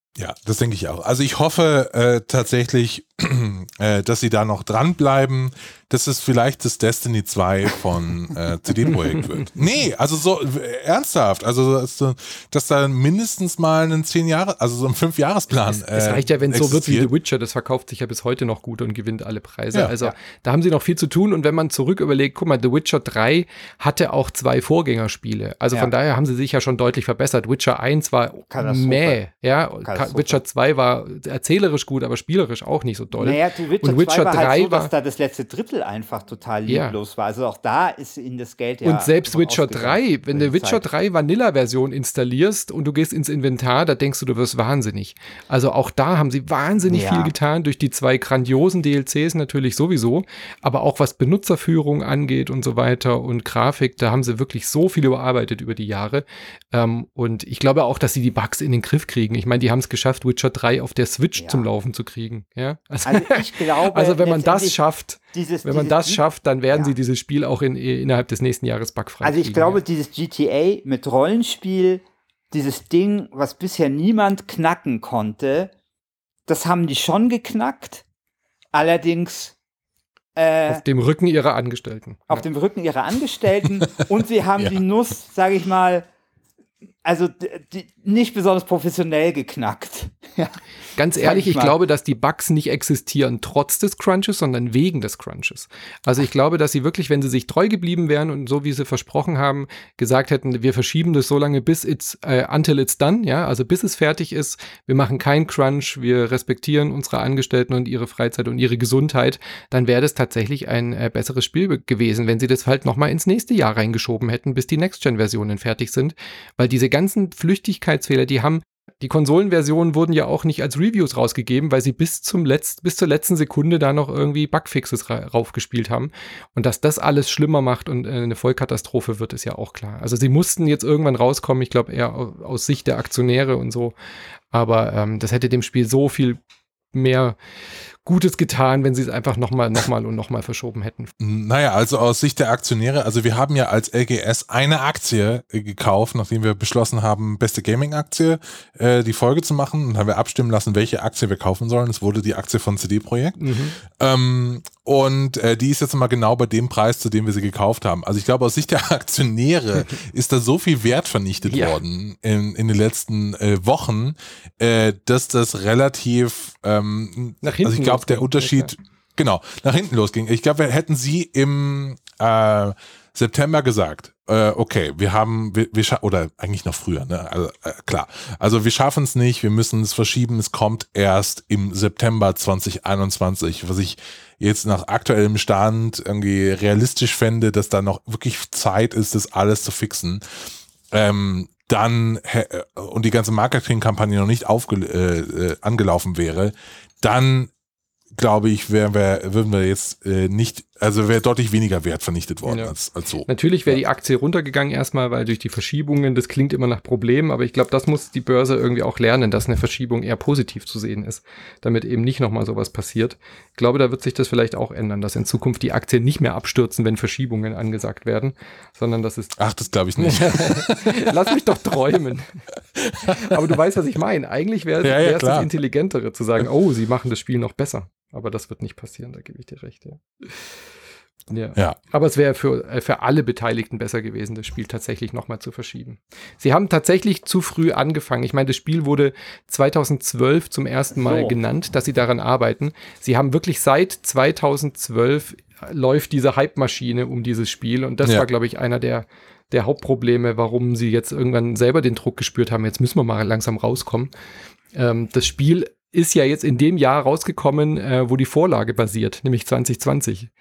Ja, das denke ich auch. Also ich hoffe tatsächlich, dass sie da noch dranbleiben, dass es vielleicht das Destiny 2 von CD Projekt wird. Nee, also so ernsthaft. Also dass da mindestens mal einen 10 Jahre, also so ein 5-Jahresplan Es reicht ja, wenn es so wird wie existiert. The Witcher, das verkauft sich ja bis heute noch gut und gewinnt alle Preise. Ja, also da haben sie noch viel zu tun und wenn man zurück überlegt, guck mal, The Witcher 3 hatte auch 2 Vorgängerspiele. Also von daher haben sie sich ja schon deutlich verbessert. Witcher 1 war mäh, ja. Witcher 2 war erzählerisch gut, aber spielerisch auch nicht so doll. Naja, die Witcher, und Witcher 2 war 3 halt so, dass da das letzte Drittel einfach total lieblos war. Also auch da ist ihnen das Geld ja. Und selbst Witcher 3, wenn du Witcher 3 Vanilla-Version installierst und du gehst ins Inventar, da denkst du wirst wahnsinnig. Also auch da haben sie wahnsinnig viel getan, durch die 2 grandiosen DLCs natürlich sowieso, aber auch was Benutzerführung angeht und so weiter und Grafik, da haben sie wirklich so viel überarbeitet über die Jahre. Und ich glaube auch, dass sie die Bugs in den Griff kriegen. Ich meine, die haben es geschafft, Witcher 3 auf der Switch zum Laufen zu kriegen. Ja? Also ich glaube, also wenn man das schafft, dann werden sie dieses Spiel auch innerhalb des nächsten Jahres bugfrei kriegen. Also ich glaube, dieses GTA mit Rollenspiel, dieses Ding, was bisher niemand knacken konnte, das haben die schon geknackt. Allerdings auf dem Rücken ihrer Angestellten. Auf dem Rücken ihrer Angestellten. Und sie haben die Nuss, sage ich mal, also nicht besonders professionell geknackt. Ja. Ganz ehrlich, ich glaube, dass die Bugs nicht existieren trotz des Crunches, sondern wegen des Crunches. Also ich glaube, dass sie wirklich, wenn sie sich treu geblieben wären und so wie sie versprochen haben, gesagt hätten, wir verschieben das so lange until it's done, ja, also bis es fertig ist, wir machen keinen Crunch, wir respektieren unsere Angestellten und ihre Freizeit und ihre Gesundheit, dann wäre das tatsächlich ein besseres Spiel gewesen, wenn sie das halt nochmal ins nächste Jahr reingeschoben hätten, bis die Next-Gen-Versionen fertig sind, weil diese ganzen Flüchtigkeitsfehler, die Konsolenversionen wurden ja auch nicht als Reviews rausgegeben, weil sie bis zur letzten Sekunde da noch irgendwie Bugfixes raufgespielt haben. Und dass das alles schlimmer macht und eine Vollkatastrophe wird, ist ja auch klar. Also sie mussten jetzt irgendwann rauskommen, ich glaube eher aus Sicht der Aktionäre und so. Aber das hätte dem Spiel so viel mehr Gutes getan, wenn sie es einfach nochmal verschoben hätten. Naja, also aus Sicht der Aktionäre, also wir haben ja als LGS eine Aktie gekauft, nachdem wir beschlossen haben, beste Gaming-Aktie die Folge zu machen, und haben wir abstimmen lassen, welche Aktie wir kaufen sollen. Es wurde die Aktie von CD Projekt. Und die ist jetzt mal genau bei dem Preis, zu dem wir sie gekauft haben. Also ich glaube, aus Sicht der Aktionäre ist da so viel Wert vernichtet worden in den letzten Wochen, dass das relativ nach hinten, also ich glaube, der Unterschied, nach hinten losging. Ich glaube, hätten sie im September gesagt, okay, oder eigentlich noch früher, ne? Also, klar. Also wir schaffen es nicht, wir müssen es verschieben, es kommt erst im September 2021, was ich jetzt nach aktuellem Stand irgendwie realistisch fände, dass da noch wirklich Zeit ist, das alles zu fixen. Und die ganze Marketingkampagne noch nicht angelaufen wäre, dann glaube ich, würden wir jetzt nicht, also wäre deutlich weniger Wert vernichtet worden als so. Natürlich wäre die Aktie runtergegangen erstmal, weil durch die Verschiebungen, das klingt immer nach Problemen, aber ich glaube, das muss die Börse irgendwie auch lernen, dass eine Verschiebung eher positiv zu sehen ist, damit eben nicht nochmal sowas passiert. Ich glaube, da wird sich das vielleicht auch ändern, dass in Zukunft die Aktien nicht mehr abstürzen, wenn Verschiebungen angesagt werden, sondern dass es... Ach, das glaube ich nicht. Lass mich doch träumen. Aber du weißt, was ich meine. Eigentlich wäre es das Intelligentere, zu sagen, oh, sie machen das Spiel noch besser. Aber das wird nicht passieren, da gebe ich dir recht, ja. Aber es wäre für alle Beteiligten besser gewesen, das Spiel tatsächlich nochmal zu verschieben. Sie haben tatsächlich zu früh angefangen. Ich meine, das Spiel wurde 2012 zum ersten Mal genannt, dass sie daran arbeiten. Sie haben wirklich seit 2012 läuft diese Hype-Maschine um dieses Spiel. Und das war, glaube ich, einer der Hauptprobleme, warum sie jetzt irgendwann selber den Druck gespürt haben, jetzt müssen wir mal langsam rauskommen. Das Spiel ist ja jetzt in dem Jahr rausgekommen, wo die Vorlage basiert, nämlich 2020.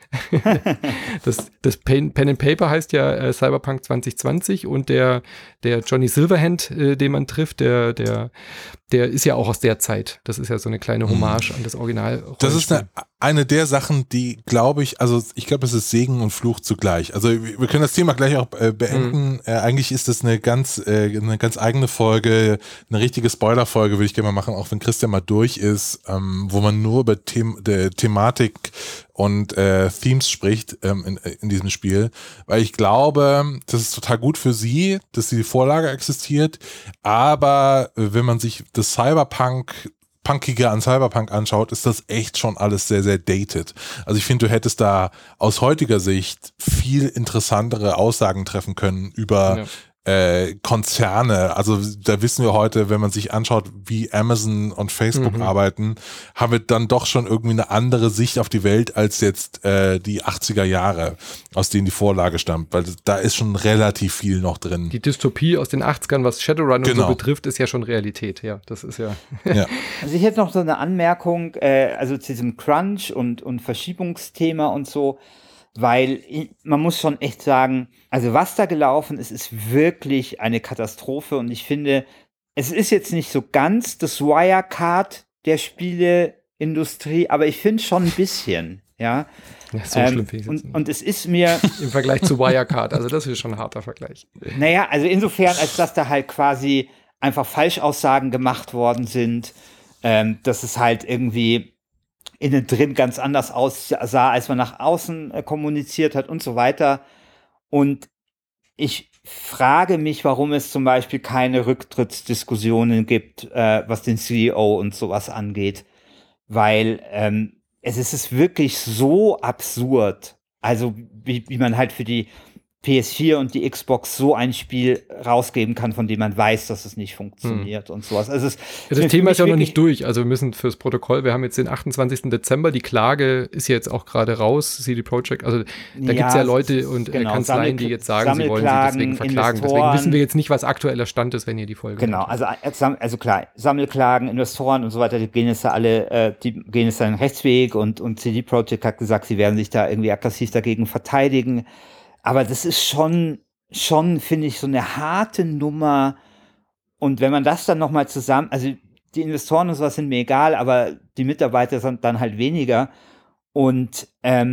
Das Pen and Paper heißt ja Cyberpunk 2020 und der Johnny Silverhand, den man trifft, der ist ja auch aus der Zeit. Das ist ja so eine kleine Hommage an das Original. Das ist eine der Sachen, die, glaube ich, also ich glaube, es ist Segen und Fluch zugleich. Also wir können das Thema gleich auch beenden. Eigentlich ist das eine ganz eigene Folge, eine richtige Spoiler-Folge würde ich gerne mal machen, auch wenn Christian mal durch ist, wo man nur über Thematik und Themes spricht in diesem Spiel, weil ich glaube, das ist total gut für sie, dass die Vorlage existiert, aber wenn man sich das Punkige an Cyberpunk anschaut, ist das echt schon alles sehr, sehr dated. Also ich finde, du hättest da aus heutiger Sicht viel interessantere Aussagen treffen können über Konzerne. Also da wissen wir heute, wenn man sich anschaut, wie Amazon und Facebook arbeiten, haben wir dann doch schon irgendwie eine andere Sicht auf die Welt als jetzt die 80er Jahre, aus denen die Vorlage stammt, weil da ist schon relativ viel noch drin. Die Dystopie aus den 80ern, was Shadowrun und so betrifft, ist ja schon Realität. Ja, das ist ja. Also ich hätte noch so eine Anmerkung, also zu diesem Crunch und Verschiebungsthema und so, weil man muss schon echt sagen, also was da gelaufen ist, ist wirklich eine Katastrophe und ich finde, es ist jetzt nicht so ganz das Wirecard der Spieleindustrie, aber ich finde schon ein bisschen, ja. Ja, so schlimm finde ich es jetzt. Und es ist mir im Vergleich zu Wirecard, also das ist schon ein harter Vergleich. Naja, also insofern, als dass da halt quasi einfach Falschaussagen gemacht worden sind, dass es halt irgendwie innen drin ganz anders aussah, als man nach außen kommuniziert hat und so weiter. Und ich frage mich, warum es zum Beispiel keine Rücktrittsdiskussionen gibt, was den CEO und sowas angeht. Weil es ist wirklich so absurd. Also wie man halt für die PS4 und die Xbox so ein Spiel rausgeben kann, von dem man weiß, dass es nicht funktioniert und sowas. Also das Thema ist ja noch nicht durch. Also wir müssen fürs Protokoll, wir haben jetzt den 28. Dezember, die Klage ist jetzt auch gerade raus, CD Projekt, also da gibt es ja Leute und Kanzleien, die jetzt sagen, sie wollen sie deswegen verklagen. Deswegen wissen wir jetzt nicht, was aktueller Stand ist, wenn ihr die Folge hört. Also klar, Sammelklagen, Investoren und so weiter, die gehen jetzt da alle, die gehen jetzt da den Rechtsweg und CD Projekt hat gesagt, sie werden sich da irgendwie aggressiv dagegen verteidigen. Aber das ist schon, finde ich, so eine harte Nummer. Und wenn man das dann nochmal zusammen, also die Investoren und sowas sind mir egal, aber die Mitarbeiter sind dann halt weniger. Und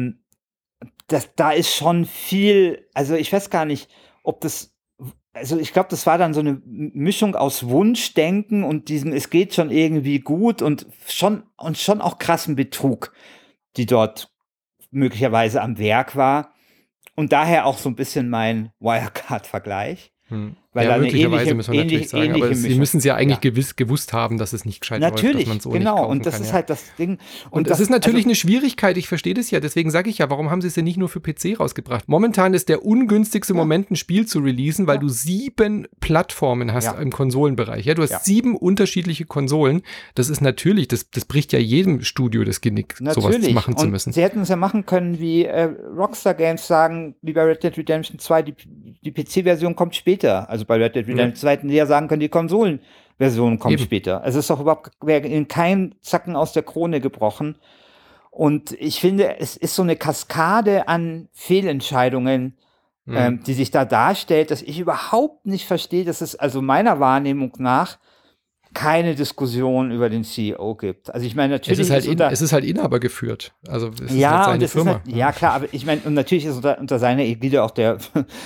da ist schon viel, also ich weiß gar nicht, ob das, also ich glaube, das war dann so eine Mischung aus Wunschdenken und diesem, es geht schon irgendwie gut und schon auch krassen Betrug, die dort möglicherweise am Werk war. Und daher auch so ein bisschen mein Wirecard-Vergleich. Weil ja, möglicherweise müssen wir natürlich sagen, aber sie müssen es ja eigentlich gewusst haben, dass es nicht gescheit läuft, dass man so nicht kaufen und das kann, ist halt das Ding. Und das ist natürlich eine Schwierigkeit, ich verstehe das ja, deswegen sage ich ja, warum haben sie es denn nicht nur für PC rausgebracht? Momentan ist der ungünstigste Moment, ein Spiel zu releasen, weil du 7 Plattformen hast im Konsolenbereich. Ja, du hast 7 unterschiedliche Konsolen. Das ist natürlich, das bricht ja jedem Studio das Genick, sowas machen zu müssen. Sie hätten es ja machen können, wie Rockstar Games sagen, wie bei Red Dead Redemption 2, die PC-Version kommt später. Also bei Red Dead Redemption 2 hätten die ja sagen können, die Konsolenversion kommt später. Also es ist doch überhaupt in keinem Zacken aus der Krone gebrochen. Und ich finde, es ist so eine Kaskade an Fehlentscheidungen, die sich da darstellt, dass ich überhaupt nicht verstehe, dass es also meiner Wahrnehmung nach keine Diskussion über den CEO gibt. Also ich meine, natürlich es ist halt Inhaber geführt. Also es ist halt seine Firma. Ja klar, aber ich meine, und natürlich ist unter seiner Ägide auch der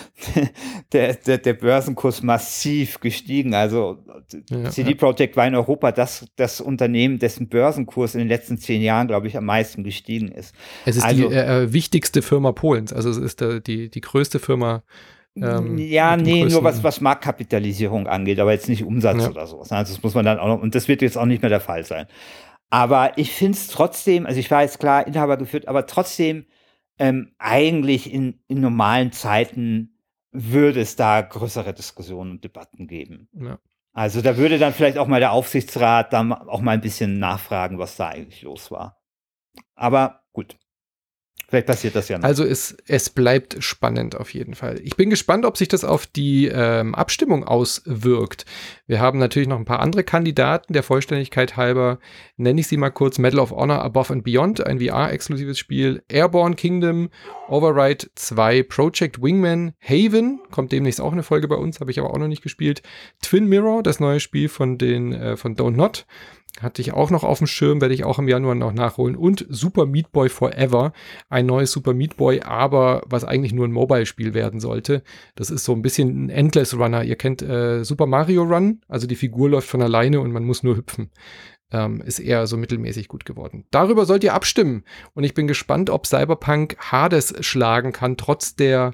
Börsenkurs massiv gestiegen. Also CD Projekt war in Europa das Unternehmen, dessen Börsenkurs in den letzten 10 Jahren, glaube ich, am meisten gestiegen ist. Es ist die wichtigste Firma Polens. Also es ist die größte Firma. Nur was Marktkapitalisierung angeht, aber jetzt nicht Umsatz oder sowas. Also das muss man dann auch noch, und das wird jetzt auch nicht mehr der Fall sein. Aber ich finde es trotzdem, also ich war jetzt klar Inhaber geführt, aber trotzdem eigentlich in normalen Zeiten würde es da größere Diskussionen und Debatten geben. Ja. Also da würde dann vielleicht auch mal der Aufsichtsrat dann auch mal ein bisschen nachfragen, was da eigentlich los war. Aber gut. Vielleicht passiert das ja noch. Also es bleibt spannend auf jeden Fall. Ich bin gespannt, ob sich das auf die Abstimmung auswirkt. Wir haben natürlich noch ein paar andere Kandidaten. Der Vollständigkeit halber nenne ich sie mal kurz. Medal of Honor Above and Beyond, ein VR-exklusives Spiel. Airborne Kingdom, Override 2, Project Wingman, Haven, kommt demnächst auch eine Folge bei uns, habe ich aber auch noch nicht gespielt. Twin Mirror, das neue Spiel von Don't Not. Hatte ich auch noch auf dem Schirm, werde ich auch im Januar noch nachholen. Und Super Meat Boy Forever, ein neues Super Meat Boy, aber was eigentlich nur ein Mobile-Spiel werden sollte. Das ist so ein bisschen ein Endless Runner. Ihr kennt Super Mario Run, also die Figur läuft von alleine und man muss nur hüpfen. Ist eher so mittelmäßig gut geworden. Darüber sollt ihr abstimmen. Und ich bin gespannt, ob Cyberpunk Hades schlagen kann, trotz der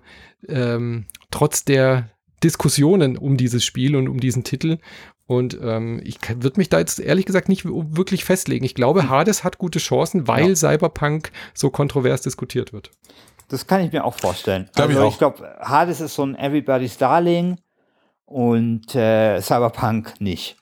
Diskussionen um dieses Spiel und um diesen Titel. Und ich würde mich da jetzt ehrlich gesagt nicht wirklich festlegen. Ich glaube, Hades hat gute Chancen, weil Cyberpunk so kontrovers diskutiert wird. Das kann ich mir auch vorstellen. Ich glaube, Hades ist so ein Everybody's Darling und Cyberpunk nicht.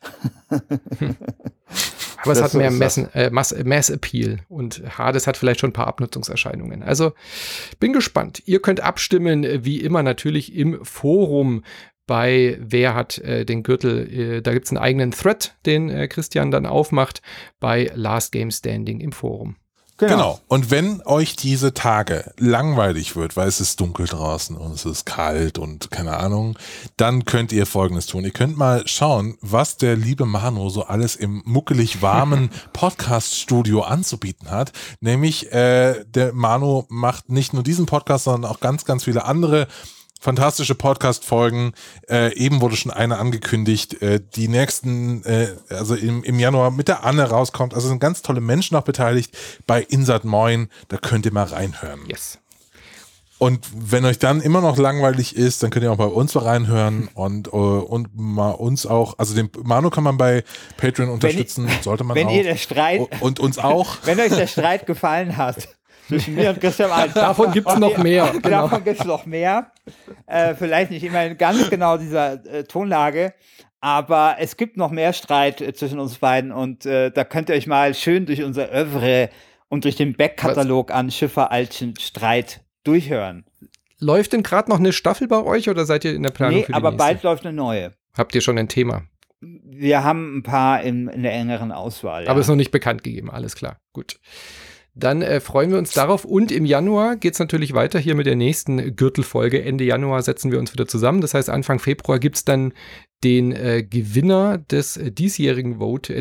Aber es hat mehr Mass Appeal und Hades hat vielleicht schon ein paar Abnutzungserscheinungen. Also bin gespannt. Ihr könnt abstimmen, wie immer natürlich im Forum bei Wer hat den Gürtel. Da gibt es einen eigenen Thread, den Christian dann aufmacht bei Last Game Standing im Forum. Genau. Und wenn euch diese Tage langweilig wird, weil es ist dunkel draußen und es ist kalt und keine Ahnung, dann könnt ihr Folgendes tun. Ihr könnt mal schauen, was der liebe Manu so alles im muckelig warmen Podcast-Studio anzubieten hat. Nämlich der Manu macht nicht nur diesen Podcast, sondern auch ganz, ganz viele andere fantastische Podcast-Folgen. Eben wurde schon eine angekündigt, die nächsten, also im Januar mit der Anne rauskommt. Also sind ganz tolle Menschen auch beteiligt bei Insert Moin. Da könnt ihr mal reinhören. Yes. Und wenn euch dann immer noch langweilig ist, dann könnt ihr auch bei uns mal reinhören und mal uns auch, also den Manu kann man bei Patreon unterstützen, sollte man wenn auch. Ihr der Streit, und uns auch. Wenn euch der Streit gefallen hat, zwischen mir und Christian Alt. Davon gibt es noch mehr. Genau. Davon gibt es noch mehr. Vielleicht nicht immer in ganz genau dieser Tonlage, aber es gibt noch mehr Streit zwischen uns beiden und da könnt ihr euch mal schön durch unser Övre und durch den Backkatalog an Schiffer Altschen Streit durchhören. Läuft denn gerade noch eine Staffel bei euch oder seid ihr in der Planung für die aber nächste? bald läuft eine neue. Habt ihr schon ein Thema? Wir haben ein paar in der engeren Auswahl. Aber ist noch nicht bekannt gegeben, alles klar. Gut. Dann freuen wir uns darauf. Und im Januar geht es natürlich weiter hier mit der nächsten Gürtelfolge. Ende Januar setzen wir uns wieder zusammen. Das heißt, Anfang Februar gibt es dann den Gewinner des diesjährigen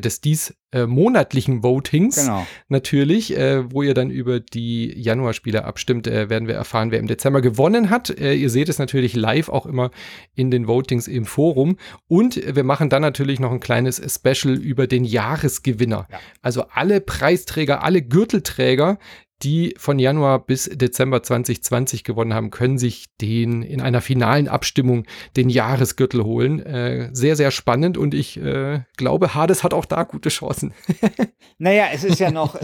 monatlichen Votings. Genau. Natürlich, wo ihr dann über die Januarspiele abstimmt, werden wir erfahren, wer im Dezember gewonnen hat. Ihr seht es natürlich live auch immer in den Votings im Forum. Und wir machen dann natürlich noch ein kleines Special über den Jahresgewinner. Ja. Also alle Preisträger, alle Gürtelträger, die von Januar bis Dezember 2020 gewonnen haben, können sich in einer finalen Abstimmung den Jahresgürtel holen. Sehr, sehr spannend und ich glaube, Hades hat auch da gute Chancen. Naja, es ist ja noch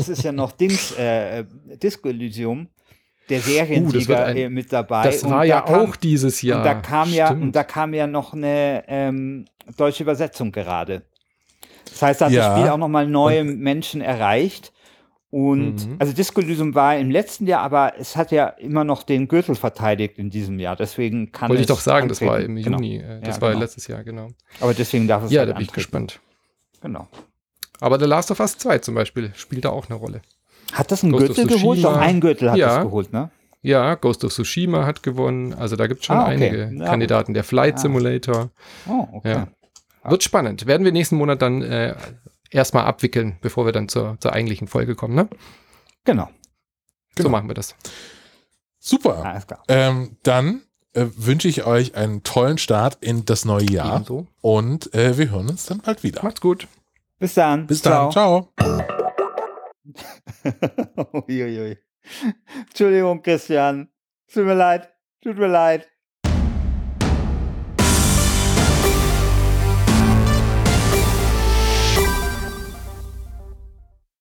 Disco Elysium, der Seriensieger mit dabei. Das war ja auch dieses Jahr. Und da kam ja noch eine deutsche Übersetzung gerade. Das heißt, da hat das Spiel auch nochmal neue Menschen erreicht. Und also Disco Elysium war im letzten Jahr, aber es hat ja immer noch den Gürtel verteidigt in diesem Jahr. Deswegen kann Wollte ich doch sagen, antreten. Das war im Juni. Das war letztes Jahr, genau. Aber deswegen darf es da bin ich gespannt. Genau. Aber The Last of Us 2 zum Beispiel spielt da auch eine Rolle. Hat das einen Gürtel geholt? Doch, ein Gürtel hat das geholt, ne? Ja, Ghost of Tsushima hat gewonnen. Also da gibt es schon einige Kandidaten. Der Flight Simulator. Oh, okay. Ja. Wird spannend. Werden wir nächsten Monat dann erstmal abwickeln, bevor wir dann zur eigentlichen Folge kommen, ne? Genau. So machen wir das. Super. Alles klar. Dann wünsche ich euch einen tollen Start in das neue Jahr. Ebenso. Und wir hören uns dann bald wieder. Macht's gut. Bis dann. Bis dann. Ciao. Uiuiui. Entschuldigung, Christian. Tut mir leid.